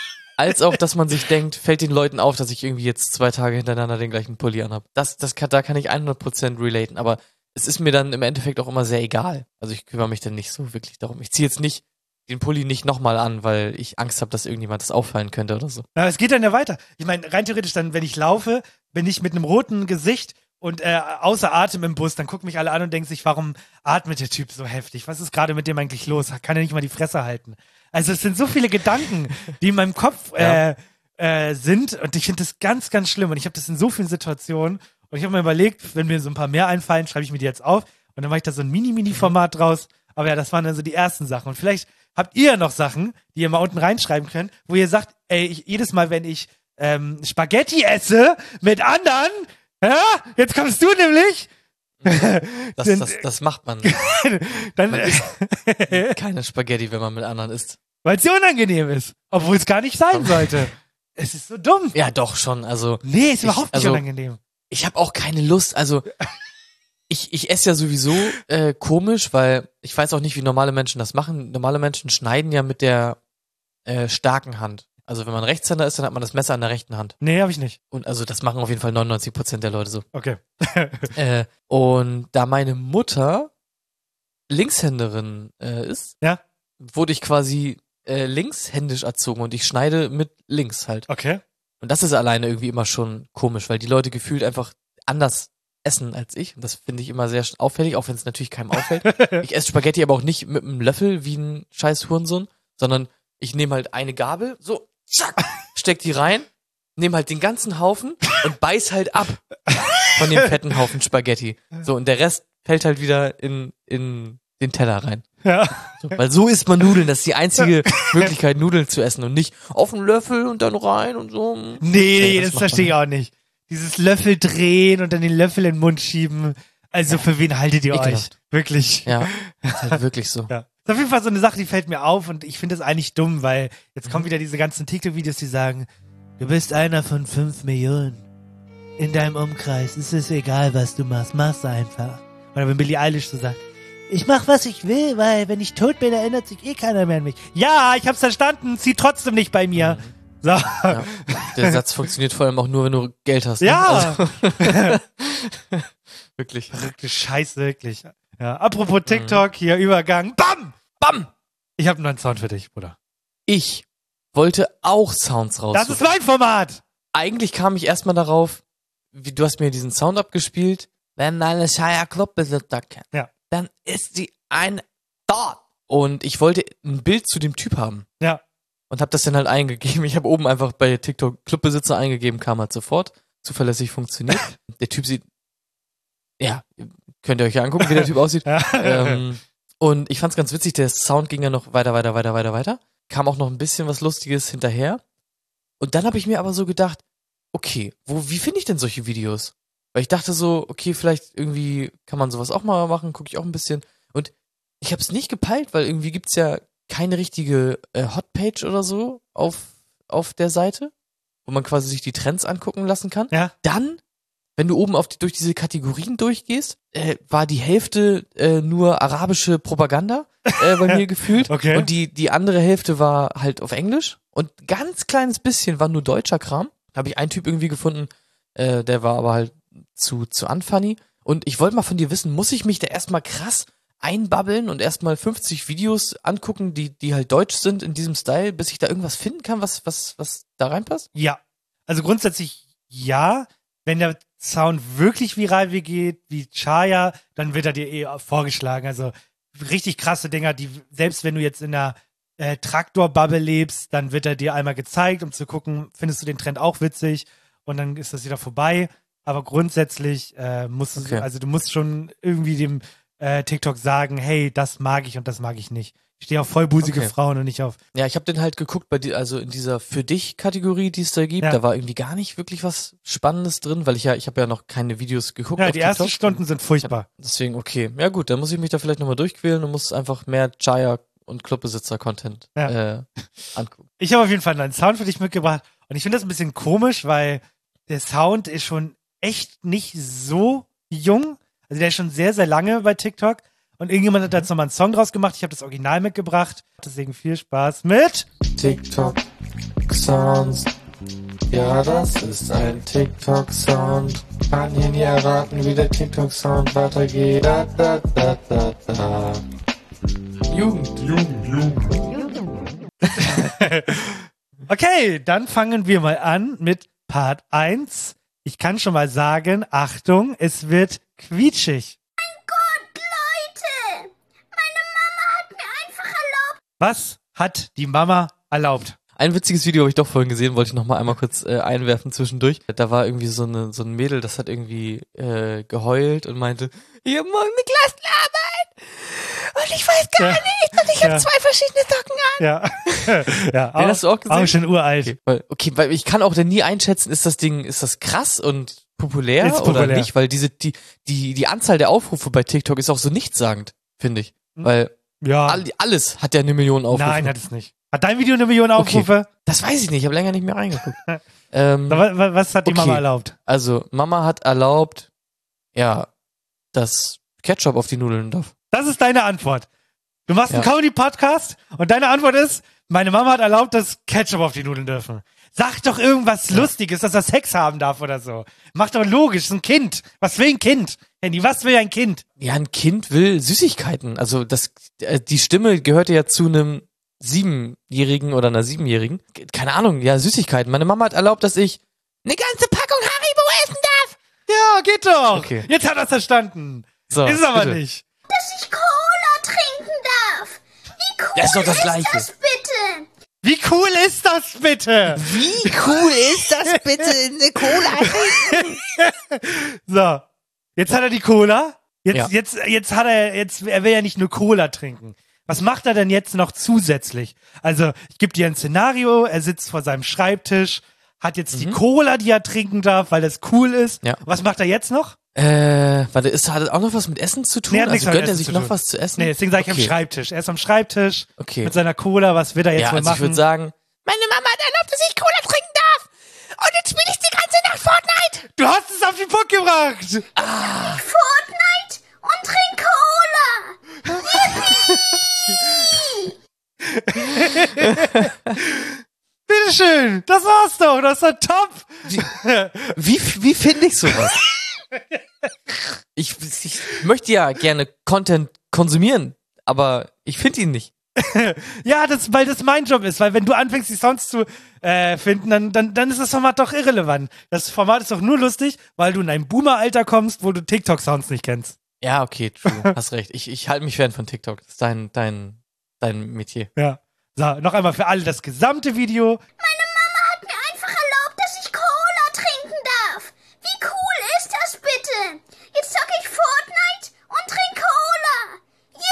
als auch, dass man sich denkt, fällt den Leuten auf, dass ich irgendwie jetzt zwei Tage hintereinander den gleichen Pulli anhab. Das, das kann, da kann ich hundert Prozent relaten, aber es ist mir dann im Endeffekt auch immer sehr egal. Also ich kümmere mich dann nicht so wirklich darum. Ich ziehe jetzt nicht den Pulli nicht nochmal an, weil ich Angst habe, dass irgendjemand das auffallen könnte oder so.
Aber es geht dann ja weiter. Ich meine, rein theoretisch dann, wenn ich laufe, bin ich mit einem roten Gesicht und äh, außer Atem im Bus, dann gucken mich alle an und denken sich, warum atmet der Typ so heftig? Was ist gerade mit dem eigentlich los? Kann er nicht mal die Fresse halten? Also es sind so viele Gedanken, die in meinem Kopf äh, äh, sind und ich finde das ganz, ganz schlimm und ich habe das in so vielen Situationen und ich habe mir überlegt, wenn mir so ein paar mehr einfallen, schreibe ich mir die jetzt auf und dann mache ich da so ein Mini-Mini-Format draus. Aber ja, das waren dann so die ersten Sachen und vielleicht habt ihr noch Sachen, die ihr mal unten reinschreiben könnt, wo ihr sagt, ey, ich, jedes Mal, wenn ich ähm, Spaghetti esse mit anderen, ja, jetzt kommst du nämlich,
Das,
Sind-
das, das macht man.
dann,
Man isst keine Spaghetti, wenn man mit anderen isst.
weil es dir unangenehm ist, obwohl es gar nicht sein sollte. Es ist so dumm.
Ja, doch schon. Also
Nee, ist
Ich-
überhaupt nicht
also-
unangenehm.
ich habe auch keine Lust. Also ich, ich esse ja sowieso äh, komisch, weil ich weiß auch nicht, wie normale Menschen das machen. Normale Menschen schneiden ja mit der äh, starken Hand. Also wenn man Rechtshänder ist, dann hat man das Messer in der rechten Hand.
Nee, habe ich nicht.
Und also das machen auf jeden Fall neunundneunzig Prozent der Leute so.
Okay.
Äh, und da meine Mutter Linkshänderin äh, ist,
Ja.
wurde ich quasi äh, linkshändisch erzogen und ich schneide mit links halt.
Okay.
Und das ist alleine irgendwie immer schon komisch, weil die Leute gefühlt einfach anders essen als ich. Und das finde ich immer sehr auffällig, auch wenn es natürlich keinem auffällt. Ich esse Spaghetti aber auch nicht mit einem Löffel wie ein scheiß Hurensohn, sondern ich nehme halt eine Gabel, so, zack, steck die rein, nehme halt den ganzen Haufen und beiß halt ab von dem fetten Haufen Spaghetti. So, und der Rest fällt halt wieder in, in den Teller rein.
Ja.
So, weil so isst man Nudeln, das ist die einzige Möglichkeit, Nudeln zu essen und nicht auf einen Löffel und dann rein und so.
Nee,
Nee,
das,
das macht
verstehe ich
man
auch nicht. Dieses Löffel drehen und dann den Löffel in den Mund schieben. Also für wen haltet ihr
Ekelhaft.
euch? Wirklich.
Ja, ist halt wirklich so.
Ja. Ist auf jeden Fall so eine Sache, die fällt mir auf und ich finde es eigentlich dumm, weil jetzt
Mhm.
kommen wieder diese ganzen TikTok-Videos, die sagen, du bist einer von fünf Millionen. In deinem Umkreis ist es egal, was du machst, mach's einfach. Oder wenn Billie Eilish so sagt, ich mach, was ich will, weil wenn ich tot bin, erinnert sich eh keiner mehr an mich. Ja, ich hab's verstanden, zieh trotzdem nicht bei mir. So.
Ja. Der Satz funktioniert vor allem auch nur, wenn du Geld hast. Ne?
Ja.
Also, wirklich.
Verrückte Scheiße, wirklich. Ja, apropos TikTok, hier Übergang. Bam!
Bam!
Ich habe einen neuen Sound für dich, Bruder.
Ich wollte auch Sounds raussuchen.
Das ist mein Format!
Eigentlich kam ich erstmal darauf, wie du hast mir diesen Sound abgespielt, wenn meine Shia Clubbesitzer kennt,
Ja.
dann ist sie ein Dort. Und ich wollte ein Bild zu dem Typ haben.
Ja.
Und habe das dann halt eingegeben. Ich habe oben einfach bei TikTok Clubbesitzer eingegeben, kam halt sofort. Zuverlässig funktioniert. Der Typ sieht, ja, könnt ihr euch ja angucken, wie der Typ aussieht. ähm, und ich fand's ganz witzig, der Sound ging ja noch weiter, weiter, weiter, weiter, weiter. Kam auch noch ein bisschen was Lustiges hinterher. Und dann habe ich mir aber so gedacht, okay, wo, wie finde ich denn solche Videos? Weil ich dachte so, okay, vielleicht irgendwie kann man sowas auch mal machen, gucke ich auch ein bisschen. Und ich habe es nicht gepeilt, weil irgendwie gibt's ja keine richtige äh, Hotpage oder so auf, auf der Seite, wo man quasi sich die Trends angucken lassen kann.
Ja.
Dann, wenn du oben auf die, durch diese Kategorien durchgehst, äh, war die Hälfte äh, nur arabische Propaganda äh, bei mir gefühlt.
Okay.
Und die, die andere Hälfte war halt auf Englisch. Und ganz kleines bisschen war nur deutscher Kram. Da habe ich einen Typ irgendwie gefunden, äh, der war aber halt zu, zu unfunny. Und ich wollte mal von dir wissen, muss ich mich da erstmal krass einbabbeln und erstmal fünfzig Videos angucken, die, die halt deutsch sind in diesem Style, bis ich da irgendwas finden kann, was, was, was da reinpasst?
Ja. Also grundsätzlich ja. Wenn der Sound wirklich viral geht, wie Chaya, dann wird er dir eh vorgeschlagen. Also richtig krasse Dinger, die, selbst wenn du jetzt in der äh, Traktor-Bubble lebst, dann wird er dir einmal gezeigt, um zu gucken, findest du den Trend auch witzig und dann ist das wieder vorbei. Aber grundsätzlich äh, musst du,
Okay.
also du musst schon irgendwie dem äh, TikTok sagen, hey, das mag ich und das mag ich nicht. Ich stehe auf vollbusige
Okay.
Frauen und nicht auf.
Ja, ich habe den halt geguckt bei dir, also in dieser für dich Kategorie, die es da gibt,
Ja.
da war irgendwie gar nicht wirklich was Spannendes drin, weil ich ja, ich habe ja noch keine Videos geguckt.
Ja,
auf
die ersten
TikTok.
Stunden sind furchtbar.
Deswegen, okay. Ja gut, dann muss ich mich da vielleicht nochmal durchquälen und muss einfach mehr Chaya und Clubbesitzer-Content
Ja.
äh, angucken.
Ich habe auf jeden Fall einen Sound für dich mitgebracht und ich finde das ein bisschen komisch, weil der Sound ist schon echt nicht so jung. Also der ist schon sehr, sehr lange bei TikTok und irgendjemand hat da jetzt nochmal einen Song draus gemacht. Ich habe das Original mitgebracht. Deswegen viel Spaß mit
TikTok Sounds. Ja, das ist ein TikTok-Sound. Kann hier nie erraten, wie der TikTok-Sound weitergeht. Da, da, da, da, da. Jugend, Jugend, Jugend.
Okay, dann fangen wir mal an mit Part eins. Ich kann schon mal sagen, Achtung, es wird quietschig.
Leute, meine Mama hat mir einfach erlaubt.
Was hat die Mama erlaubt?
Ein witziges Video habe ich doch vorhin gesehen, wollte ich noch mal einmal kurz äh, einwerfen zwischendurch. Da war irgendwie so eine so ein Mädel, das hat irgendwie äh, geheult und meinte, ich habe morgen eine Klassenarbeit und ich weiß gar
Ja.
nicht und ich habe
Ja.
zwei verschiedene Socken an.
Ja. ja,
Den hast du auch gesehen?
Auch schon uralt.
Okay, weil, okay, weil ich kann auch denn nie einschätzen, ist das Ding, ist das krass und populär,
Ist
oder
populär.
nicht? Weil diese die die die Anzahl der Aufrufe bei TikTok ist auch so nichtssagend, finde ich. Weil
Ja.
all, alles hat ja eine Million Aufrufe.
Nein, hat es nicht. Hat dein Video eine Million Aufrufe?
Das weiß ich nicht, ich habe länger nicht mehr reingeguckt. ähm,
Na, wa- wa- Was hat die
Okay.
Mama erlaubt?
Also, Mama hat erlaubt, ja, dass Ketchup auf die Nudeln darf.
Das ist deine Antwort. Du machst einen
Ja.
Comedy-Podcast und deine Antwort ist, meine Mama hat erlaubt, dass Ketchup auf die Nudeln dürfen. Sag doch irgendwas Lustiges, dass er Sex haben darf oder so. Mach doch logisch, ist ein Kind. Was will ein Kind? Handy, was will ein Kind?
Ja, ein Kind will Süßigkeiten. Also, das, äh, die Stimme gehörte ja zu einem Siebenjährigen oder einer Siebenjährigen. Keine Ahnung, ja, Süßigkeiten. Meine Mama hat erlaubt, dass ich eine ganze Packung Haribo essen darf.
Ja, geht doch.
Okay.
Jetzt hat er es verstanden.
So,
ist aber
bitte.
nicht.
Dass ich Cola trinken darf. Wie cool
Das ist doch das Gleiche.
das bitte?
Wie cool ist das bitte?
Wie cool ist das bitte, eine Cola?
So, jetzt hat er die Cola. Jetzt,
Ja.
jetzt, jetzt hat er, jetzt, er will ja nicht nur Cola trinken. Was macht er denn jetzt noch zusätzlich? Also, ich gebe dir ein Szenario, er sitzt vor seinem Schreibtisch, hat jetzt die Cola, die er trinken darf, weil das cool ist.
Ja.
Was macht er jetzt noch?
Äh, warte, ist, hat das auch noch was mit Essen zu tun?
Nee, hat nichts
also
mit
gönnt er
Essen
sich
zu
noch
tun.
was zu essen?
Nee, deswegen sage ich
okay.
am Schreibtisch. Er ist am Schreibtisch
Okay.
mit seiner Cola, was wird er jetzt
Ja,
wohl
also
machen?
ich würde sagen, meine Mama hat erlaubt, dass ich Cola trinken darf. Und jetzt spiele ich die ganze Nacht Fortnite.
du hast es auf den Punkt gebracht!
Fortnite und trink Cola.
Bitteschön, das war's doch, das war top!
Wie, wie finde ich sowas? ich, ich möchte ja gerne Content konsumieren, aber ich finde ihn nicht.
Ja, das, weil das mein Job ist, weil wenn du anfängst, die Sounds zu äh, finden, dann, dann, dann ist das Format doch irrelevant. Das Format ist doch nur lustig, weil du in ein Boomer-Alter kommst, wo du TikTok-Sounds nicht kennst.
Ja, okay, true. Hast recht. Ich, ich halte mich fern von TikTok. Das ist dein, dein, dein Metier.
Ja. So, noch einmal für alle das gesamte Video.
Meine Mama hat mir einfach erlaubt, dass ich Cola trinken darf. Wie cool ist das bitte? Jetzt zocke ich Fortnite und trinke Cola.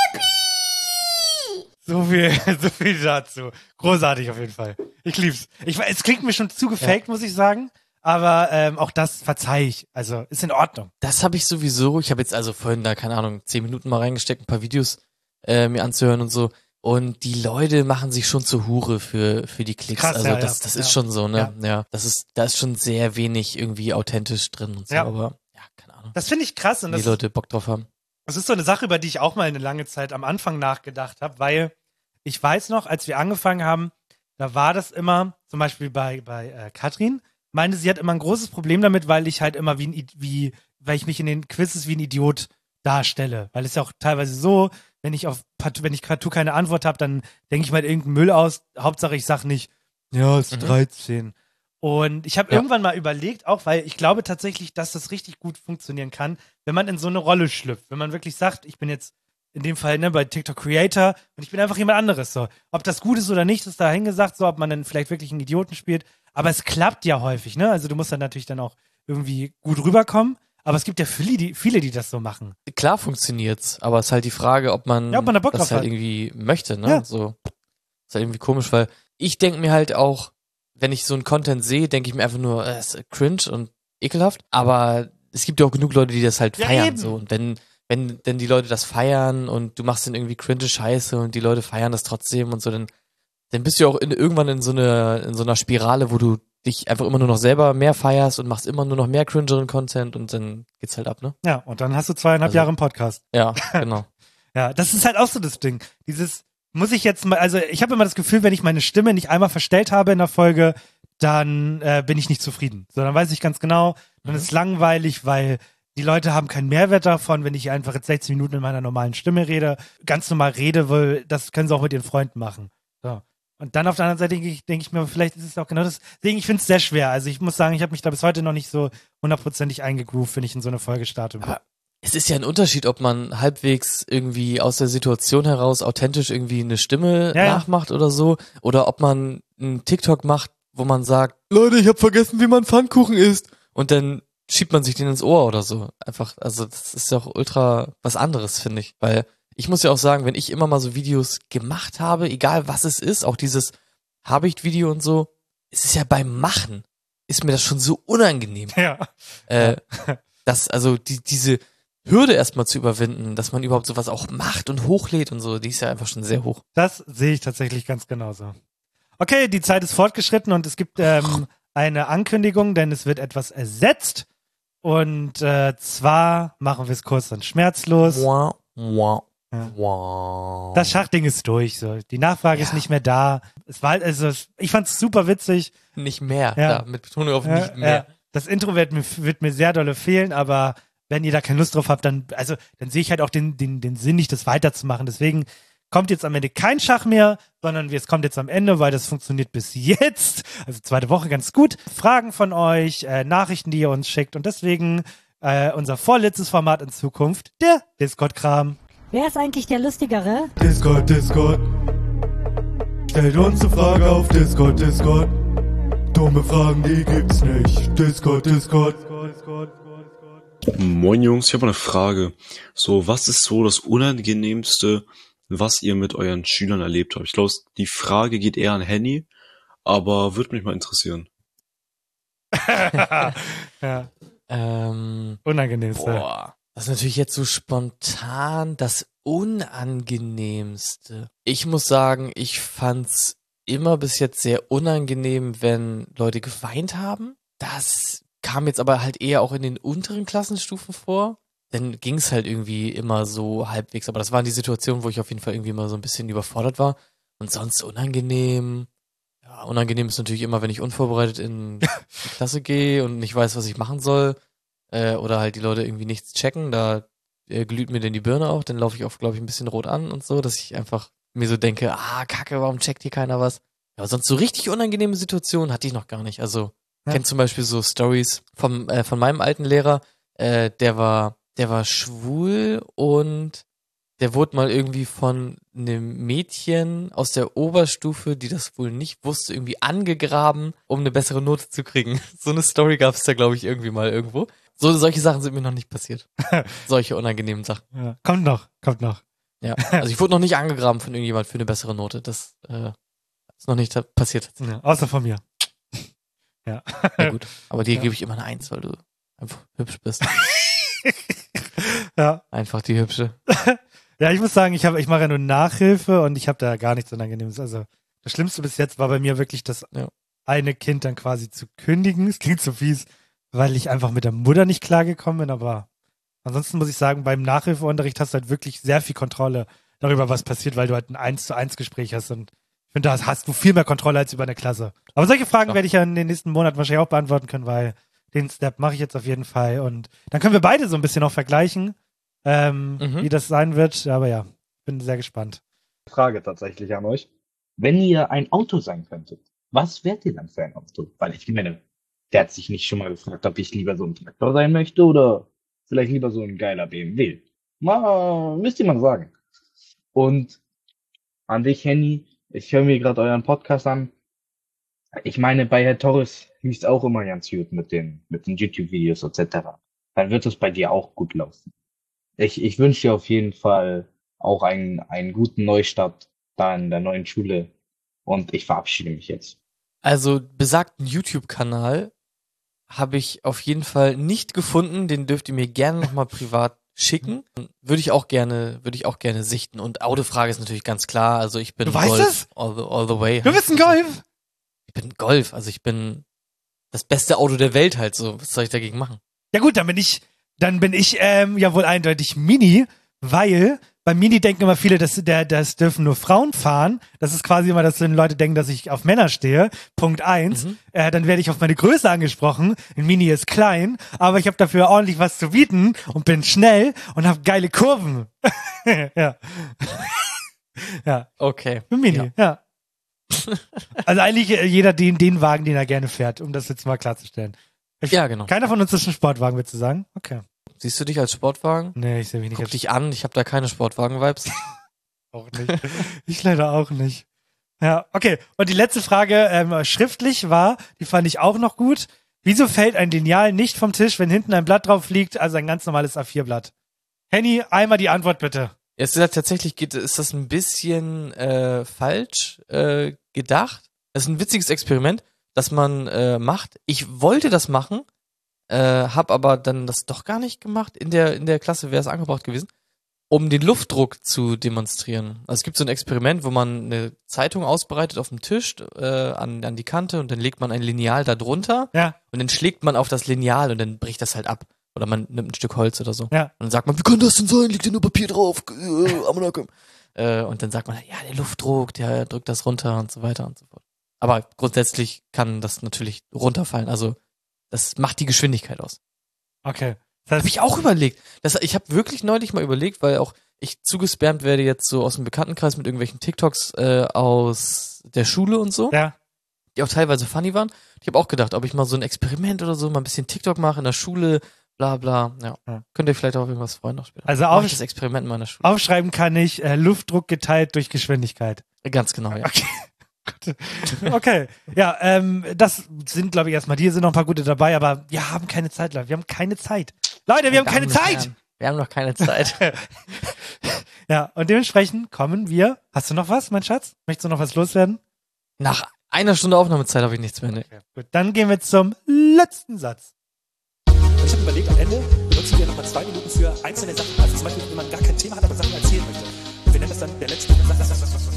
Yippie!
So viel, so viel dazu. Großartig auf jeden Fall. Ich lieb's. Ich, es klingt mir schon zu gefaked, ja. muss ich sagen. Aber ähm, auch das verzeih ich. Also ist in Ordnung.
Das habe ich sowieso. Ich habe jetzt also vorhin da, keine Ahnung, zehn Minuten mal reingesteckt, ein paar Videos äh, mir anzuhören und so. Und die Leute machen sich schon zur Hure für für die Klicks.
Krass,
also
ja,
das
ja,
das
ja.
ist schon so, ne?
Ja.
Ja. Das ist, da ist schon sehr wenig irgendwie authentisch drin und so.
Ja.
Aber ja, keine Ahnung.
Das finde ich krass. Und
die
das
Leute Bock drauf haben.
Das ist so eine Sache, über die ich auch mal eine lange Zeit am Anfang nachgedacht habe, weil ich weiß noch, als wir angefangen haben, da war das immer, zum Beispiel bei, bei äh, Katrin, meinte, sie hat immer ein großes Problem damit, weil ich halt immer wie, ein, wie, weil ich mich in den Quizzes wie ein Idiot darstelle. Weil es ja auch teilweise so, wenn ich auf wenn ich partout keine Antwort habe, dann denke ich mal irgendeinen Müll aus. Hauptsache ich sag nicht, ja, es ist mhm. dreizehn. Und ich habe ja. irgendwann mal überlegt, auch weil ich glaube tatsächlich, dass das richtig gut funktionieren kann, wenn man in so eine Rolle schlüpft. Wenn man wirklich sagt, ich bin jetzt in dem Fall ne, bei TikTok Creator und ich bin einfach jemand anderes. So. Ob das gut ist oder nicht, ist dahin gesagt, so, ob man dann vielleicht wirklich einen Idioten spielt. Aber es klappt ja häufig, ne? Also du musst dann natürlich dann auch irgendwie gut rüberkommen. Aber es gibt ja viele, die, viele, die das so machen.
Klar funktioniert's, aber es ist halt die Frage, ob man,
ja, ob man da Bock
das
drauf
halt
hat.
irgendwie möchte, ne?
Ja.
So. Ist halt irgendwie komisch, weil ich denke mir halt auch, wenn ich so einen Content sehe, denke ich mir einfach nur, äh, ist cringe und ekelhaft. Aber es gibt ja auch genug Leute, die das halt
Ja,
feiern.
eben.
So. Und wenn, wenn denn die Leute das feiern und du machst dann irgendwie cringe Scheiße und die Leute feiern das trotzdem und so, dann, dann bist du ja auch in, irgendwann in so einer, in so einer Spirale, wo du dich einfach immer nur noch selber mehr feierst und machst immer nur noch mehr cringeren Content und dann geht's halt ab, ne?
Ja, und dann hast du zweieinhalb
Also-
Jahre im Podcast.
Ja, genau.
Ja, das ist halt auch so das Ding. Dieses, muss ich jetzt mal, also ich habe immer das Gefühl, wenn ich meine Stimme nicht einmal verstellt habe in der Folge, dann äh, bin ich nicht zufrieden. So, dann weiß ich ganz genau, dann ist es langweilig, weil die Leute haben keinen Mehrwert davon, wenn ich einfach jetzt sechzehn Minuten in meiner normalen Stimme rede, ganz normal rede, weil das können sie auch mit ihren Freunden machen. So. Und dann auf der anderen Seite denke ich, denke ich mir, vielleicht ist es auch genau das. Deswegen, ich finde es sehr schwer. Also ich muss sagen, ich habe mich da bis heute noch nicht so hundertprozentig eingegroovt, wenn ich in so eine Folge starte.
Aber es ist ja ein Unterschied, ob man halbwegs irgendwie aus der Situation heraus authentisch irgendwie eine Stimme
Ja, ja.
nachmacht oder so, oder ob man einen TikTok macht, wo man sagt, Leute, ich habe vergessen, wie man Pfannkuchen isst, und dann schiebt man sich den ins Ohr oder so. Einfach, also das ist ja auch ultra was anderes, finde ich, weil ich muss ja auch sagen, wenn ich immer mal so Videos gemacht habe, egal was es ist, auch dieses Habicht-Video und so, es ist ja beim Machen, ist mir das schon so unangenehm.
Ja.
Äh, das, also die, diese Hürde erstmal zu überwinden, dass man überhaupt sowas auch macht und hochlädt und so, die ist ja einfach schon sehr hoch.
Das sehe ich tatsächlich ganz genauso. Okay, die Zeit ist fortgeschritten und es gibt ähm, eine Ankündigung, denn es wird etwas ersetzt. Und äh, zwar machen wir es kurz und schmerzlos.
Wow, wow,
Ja.
wow.
Das Schachding ist durch. So. Die Nachfrage
Ja.
ist nicht mehr da. Es war, also, ich fand es super witzig.
Nicht mehr,
Ja.
ja. Mit Betonung auf
Ja,
nicht mehr.
ja. Das Intro wird mir, wird mir sehr dolle fehlen, aber wenn ihr da keine Lust drauf habt, dann, also, dann sehe ich halt auch den, den, den Sinn nicht, das weiterzumachen. Deswegen kommt jetzt am Ende kein Schach mehr, sondern es kommt jetzt am Ende, weil das funktioniert bis jetzt, also zweite Woche ganz gut. Fragen von euch, äh, Nachrichten, die ihr uns schickt, und deswegen äh, unser vorletztes Format in Zukunft, der Discord-Kram.
Wer ist eigentlich der Lustigere?
Discord, Discord. Stellt uns eine Frage auf Discord, Discord. Dumme Fragen, die gibt's nicht. Discord, Discord.
Moin Jungs, ich habe eine Frage. So, was ist so das Unangenehmste, was ihr mit euren Schülern erlebt habt? Ich glaube, die Frage geht eher an Henny, aber würde mich mal interessieren.
Ja,
Ähm,
unangenehmste.
boah, das ist natürlich jetzt so spontan das Unangenehmste. Ich muss sagen, ich fand's immer bis jetzt sehr unangenehm, wenn Leute geweint haben. Das kam jetzt aber halt eher auch in den unteren Klassenstufen vor. Dann ging's halt irgendwie immer so halbwegs. Aber das waren die Situationen, wo ich auf jeden Fall irgendwie immer so ein bisschen überfordert war. Und sonst unangenehm. Ja, unangenehm ist natürlich immer, wenn ich unvorbereitet in die Klasse gehe und nicht weiß, was ich machen soll. Äh, oder halt die Leute irgendwie nichts checken. Da äh, glüht mir denn die Birne auch. Dann laufe ich oft, glaube ich, ein bisschen rot an und so, dass ich einfach mir so denke, ah, kacke, warum checkt hier keiner was? Aber sonst so richtig unangenehme Situationen hatte ich noch gar nicht. Also,
Ja.
kennt zum Beispiel so Stories vom, äh, von meinem alten Lehrer, äh, der war, der war schwul und der wurde mal irgendwie von einem Mädchen aus der Oberstufe, die das wohl nicht wusste, irgendwie angegraben, um eine bessere Note zu kriegen. So eine Story gab es da, glaube ich, irgendwie mal irgendwo. So, solche Sachen sind mir noch nicht passiert. Solche unangenehmen Sachen.
Ja. Kommt noch, kommt noch.
Ja. Also ich wurde noch nicht angegraben von irgendjemand für eine bessere Note. Das äh, ist noch nicht ta- passiert.
Ja, außer von mir. Ja.
Ja gut. Aber dir
Ja.
gebe ich immer eine Eins, weil du einfach hübsch bist.
Ja.
Einfach die Hübsche.
Ja, ich muss sagen, ich habe, ich mache ja nur Nachhilfe und ich habe da gar nichts Unangenehmes. Also das Schlimmste bis jetzt war bei mir wirklich das
Ja.
eine Kind dann quasi zu kündigen. Es klingt so fies, weil ich einfach mit der Mutter nicht klargekommen bin, aber ansonsten muss ich sagen, beim Nachhilfeunterricht hast du halt wirklich sehr viel Kontrolle darüber, was passiert, weil du halt ein eins zu eins Gespräch hast und ich finde, da hast du viel mehr Kontrolle als über eine Klasse. Aber solche Fragen
Ja.
werde ich ja in den nächsten Monaten wahrscheinlich auch beantworten können, weil den Step mache ich jetzt auf jeden Fall und dann können wir beide so ein bisschen auch vergleichen, ähm,
Mhm.
wie das sein wird, aber ja, bin sehr gespannt.
Frage tatsächlich an euch. Wenn ihr ein Auto sein könntet, was wärt ihr dann für ein Auto? Weil ich meine, der hat sich nicht schon mal gefragt, ob ich lieber so ein Traktor sein möchte oder vielleicht lieber so ein geiler B M W. Mal, müsst ihr mal sagen. Und an dich, Henny, ich höre mir gerade euren Podcast an. Ich meine, bei Herr Torres lief es auch immer ganz gut mit den, mit den YouTube-Videos et cetera. Dann wird es bei dir auch gut laufen. Ich, ich wünsche dir auf jeden Fall auch einen, einen guten Neustart da in der neuen Schule und ich verabschiede mich jetzt.
Also besagten YouTube-Kanal habe ich auf jeden Fall nicht gefunden. Den dürft ihr mir gerne nochmal privat schicken. Würde ich auch gerne, würde ich auch gerne sichten. Und Autofrage ist natürlich ganz klar. Also ich bin
Du weißt
Golf
es?
all the, all the way.
Du bist ein Golf!
Ich bin Golf. Also ich bin das beste Auto der Welt halt so. Was soll ich dagegen machen?
Ja gut, dann bin ich, dann bin ich ähm, ja wohl eindeutig Mini, weil beim Mini denken immer viele, dass der, das dürfen nur Frauen fahren. Das ist quasi immer, dass dann Leute denken, dass ich auf Männer stehe. Punkt eins.
Mhm.
Äh, dann werde ich auf meine Größe angesprochen. Ein Mini ist klein, aber ich habe dafür ordentlich was zu bieten und bin schnell und habe geile Kurven. Ja. Ja,
Okay.
bin Mini, ja. Also eigentlich äh, jeder den, den Wagen, den er gerne fährt, um das jetzt mal klarzustellen. Ich,
Ja, genau.
Keiner von uns ist ein Sportwagen, würdest du sagen? Okay.
Siehst du dich als Sportwagen?
Nee, ich sehe mich nicht
Guck
als
dich an. Ich habe da keine Sportwagen-Vibes.
auch nicht. Ich leider auch nicht. Ja, okay. Und die letzte Frage ähm, schriftlich war, die fand ich auch noch gut. Wieso fällt ein Lineal nicht vom Tisch, wenn hinten ein Blatt drauf liegt, also ein ganz normales A vier Blatt? Henny, einmal die Antwort bitte.
Es ist ja tatsächlich, geht, ist das ein bisschen äh, falsch äh, gedacht. Es ist ein witziges Experiment, das man äh, macht. Ich wollte das machen, äh, habe aber dann das doch gar nicht gemacht. In der in der Klasse wäre es angebracht gewesen, um den Luftdruck zu demonstrieren. Also es gibt so ein Experiment, wo man eine Zeitung ausbreitet auf dem Tisch äh, an, an die Kante und dann legt man ein Lineal da drunter
Ja,
und dann schlägt man auf das Lineal und dann bricht das halt ab. Oder man nimmt ein Stück Holz oder so.
ja.
Und dann sagt man, wie kann das denn sein? Liegt ja nur Papier drauf. Äh, Ammoniak. äh, und dann sagt man, ja, der Luftdruck, der drückt das runter und so weiter und so fort. Aber grundsätzlich kann das natürlich runterfallen. Also das macht die Geschwindigkeit aus.
Okay. Das
Habe ich auch überlegt. Das, ich habe wirklich neulich mal überlegt, weil auch ich zugespammt werde jetzt so aus dem Bekanntenkreis mit irgendwelchen TikToks äh, aus der Schule und so,
Ja.
die auch teilweise funny waren. Ich habe auch gedacht, ob ich mal so ein Experiment oder so, mal ein bisschen TikTok mache in der Schule, bla bla. Ja.
Ja.
Könnt ihr vielleicht auch irgendwas freuen noch später.
Also
Mach
auch-
ich das Experiment in meiner Schule.
Aufschreiben kann ich äh, Luftdruck geteilt durch Geschwindigkeit.
Ganz genau, ja.
Okay. Gut. Okay. Ja, ähm, das sind, glaube ich, erstmal die. Hier sind noch ein paar gute dabei, aber wir haben keine Zeit, Leute. Wir haben keine Zeit. Leute, wir haben keine
noch
Zeit!
keine- Wir haben noch keine Zeit.
Ja, und dementsprechend kommen wir. Hast du noch was, mein Schatz? Möchtest du noch was loswerden?
Nach einer Stunde Aufnahmezeit habe ich nichts mehr. Ne?
Okay, gut. Dann gehen wir zum letzten Satz.
Ich habe überlegt, am Ende benutzen wir nochmal zwei Minuten für einzelne Sachen. Also zum Beispiel, wenn man gar kein Thema hat, aber Sachen erzählen möchte. Und wir nennen das dann der letzte Satz.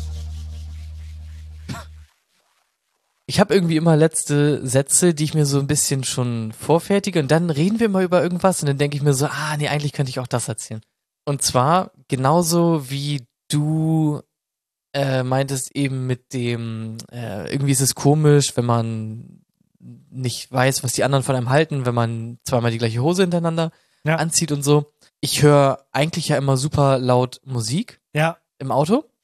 Ich habe irgendwie immer letzte Sätze, die ich mir so ein bisschen schon vorfertige und dann reden wir mal über irgendwas und dann denke ich mir so, ah, nee, eigentlich könnte ich auch das erzählen. Und zwar genauso wie du äh, meintest eben mit dem, äh, irgendwie ist es komisch, wenn man nicht weiß, was die anderen von einem halten, wenn man zweimal die gleiche Hose hintereinander
Ja.
anzieht und so. Ich höre eigentlich ja immer super laut Musik
Ja.
im Auto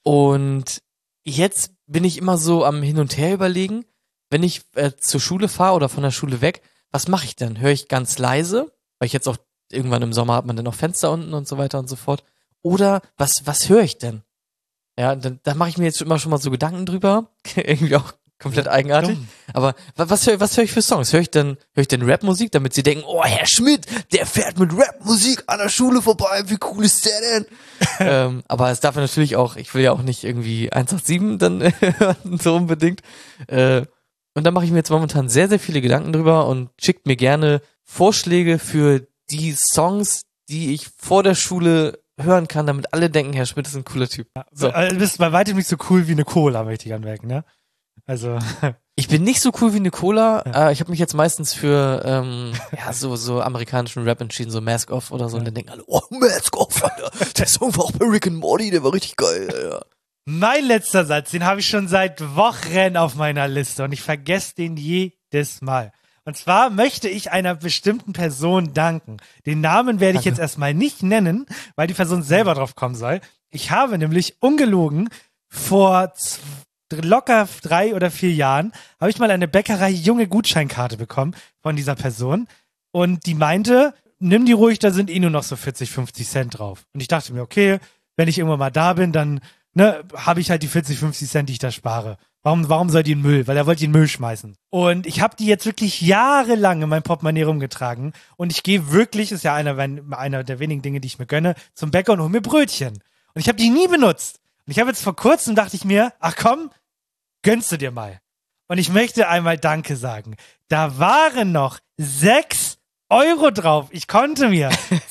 Und jetzt bin ich immer so am Hin und Her überlegen, wenn ich äh, zur Schule fahre oder von der Schule weg, was mache ich denn? Höre ich ganz leise, weil ich jetzt auch irgendwann im Sommer hat man dann auch Fenster unten und so weiter und so fort. Oder was was höre ich denn? Ja, dann, da mache ich mir jetzt immer schon mal so Gedanken drüber. Irgendwie auch komplett eigenartig.
Dumm.
Aber wa- was höre was höre ich für Songs? Höre ich denn höre ich denn Rapmusik, damit sie denken, oh, Herr Schmidt, der fährt mit Rapmusik an der Schule vorbei, wie cool ist der denn? ähm, aber es darf ja natürlich auch, ich will ja auch nicht irgendwie eins acht sieben dann hören, so unbedingt. Äh, und da mache ich mir jetzt momentan sehr, sehr viele Gedanken drüber und schickt mir gerne Vorschläge für die Songs, die ich vor der Schule hören kann, damit alle denken, Herr Schmidt ist ein cooler Typ. So.
Also, du bist bei weitem nicht so cool wie eine Cola, möchte ich anmerken, ne? Also.
Ich bin nicht so cool wie eine Cola. Ja. Äh, ich habe mich jetzt meistens für ähm, ja so so amerikanischen Rap entschieden, so Mask Off oder so. Ja. Und dann denken alle, oh, Mask Off, Alter. Der Song war auch bei Rick and Morty, der war richtig geil, Alter.
Mein letzter Satz, den habe ich schon seit Wochen auf meiner Liste und ich vergesse den jedes Mal. Und zwar möchte ich einer bestimmten Person danken. Den Namen werde ich jetzt erstmal nicht nennen, weil die Person selber drauf kommen soll. Ich habe nämlich ungelogen vor z- locker drei oder vier Jahren habe ich mal eine Bäckerei junge Gutscheinkarte bekommen von dieser Person und die meinte, nimm die ruhig, da sind eh nur noch so vierzig, fünfzig Cent drauf. Und ich dachte mir, okay, wenn ich irgendwann mal da bin, dann ne, habe ich halt die vierzig, fünfzig Cent, die ich da spare. Warum, warum soll die in den Müll? Weil er wollte die in den Müll schmeißen. Und ich habe die jetzt wirklich jahrelang in meinem Portemonnaie rumgetragen. Und ich gehe wirklich, ist ja einer, einer der wenigen Dinge, die ich mir gönne, zum Bäcker und hole mir Brötchen. Und ich habe die nie benutzt. Und ich habe jetzt vor kurzem, dachte ich mir, ach komm, gönnst du dir mal. Und ich möchte einmal Danke sagen. Da waren noch sechs Euro drauf. Ich konnte mir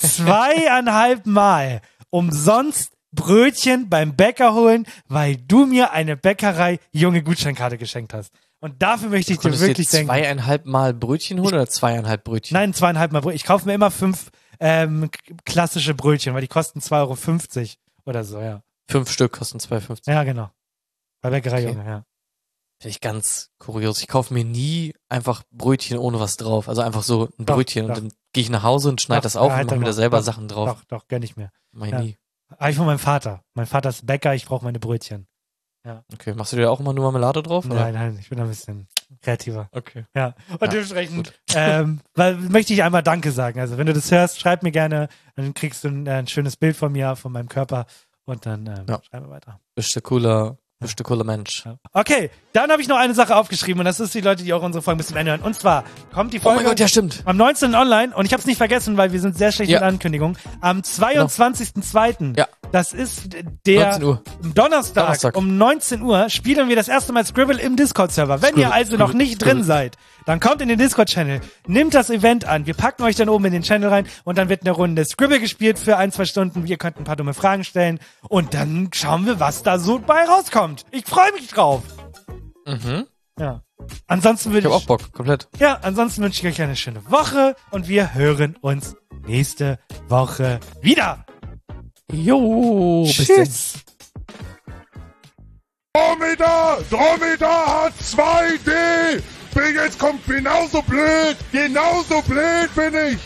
zweieinhalb Mal umsonst Brötchen beim Bäcker holen, weil du mir eine Bäckerei junge Gutscheinkarte geschenkt hast. Und dafür möchte ich dir wirklich
dir
denken.
zweieinhalb Mal Brötchen holen oder zweieinhalb Brötchen?
Nein, zweieinhalb Mal Brötchen. Ich kaufe mir immer fünf ähm, klassische Brötchen, weil die kosten zwei Euro fünfzig oder so, ja.
Fünf Stück kosten zwei Euro fünfzig.
Ja, genau. Bei Bäckerei
Okay.
Junge, ja.
Finde ich ganz kurios. Ich kaufe mir nie einfach Brötchen ohne was drauf. Also einfach so ein
Doch,
Brötchen
doch.
und dann gehe ich nach Hause und schneide
Doch,
das auf
ja, halt
und mache
doch
mir da
mal.
selber
Doch,
Sachen drauf.
Doch, doch, gönn ich mir.
Mach ich
Ja.
nie.
Aber ich von meinem Vater. Mein Vater ist Bäcker, ich brauche meine Brötchen. Ja.
Okay, machst du dir auch immer nur Marmelade drauf? Oder?
Nein, nein, ich bin ein bisschen kreativer.
Okay.
Ja, und
Ja,
dementsprechend ähm, weil, möchte ich einmal Danke sagen. Also wenn du das hörst, schreib mir gerne, dann kriegst du ein, ein schönes Bild von mir, von meinem Körper und dann ähm,
Ja.
schreiben wir weiter.
Bist du cooler, bist du cooler Mensch.
Ja. Okay, dann habe ich noch eine Sache aufgeschrieben und das ist die Leute, die auch unsere Folgen bis zum Ende hören. Und zwar kommt die
Oh
Folge
mein Gott, ja stimmt.
am neunzehnten online und ich habe es nicht vergessen, weil wir sind sehr schlecht
Ja.
mit Ankündigungen. Am zweiundzwanzigsten zweiten
Ja.
Das ist der
neunzehn Uhr.
Donnerstag,
Donnerstag.
um neunzehn Uhr spielen wir das erste Mal Scribble im Discord-Server. Wenn ihr
Scribble,
also noch
Scribble,
nicht drin
Scribble.
seid, dann kommt in den Discord-Channel, nimmt das Event an, wir packen euch dann oben in den Channel rein und dann wird eine Runde Scribble gespielt für ein, zwei Stunden. Wir könnt ein paar dumme Fragen stellen und dann schauen wir, was da so bei rauskommt. Ich freue mich drauf.
Mhm.
Ja. Ansonsten
Ich
würde
hab
ich,
auch Bock, komplett.
ja, ansonsten wünsche ich euch eine schöne Woche und wir hören uns nächste Woche wieder.
Jo, bis
Tschüss.
Dromedar! Dromedar hat zwei D! Bin jetzt kommt genauso blöd! Genauso blöd bin ich!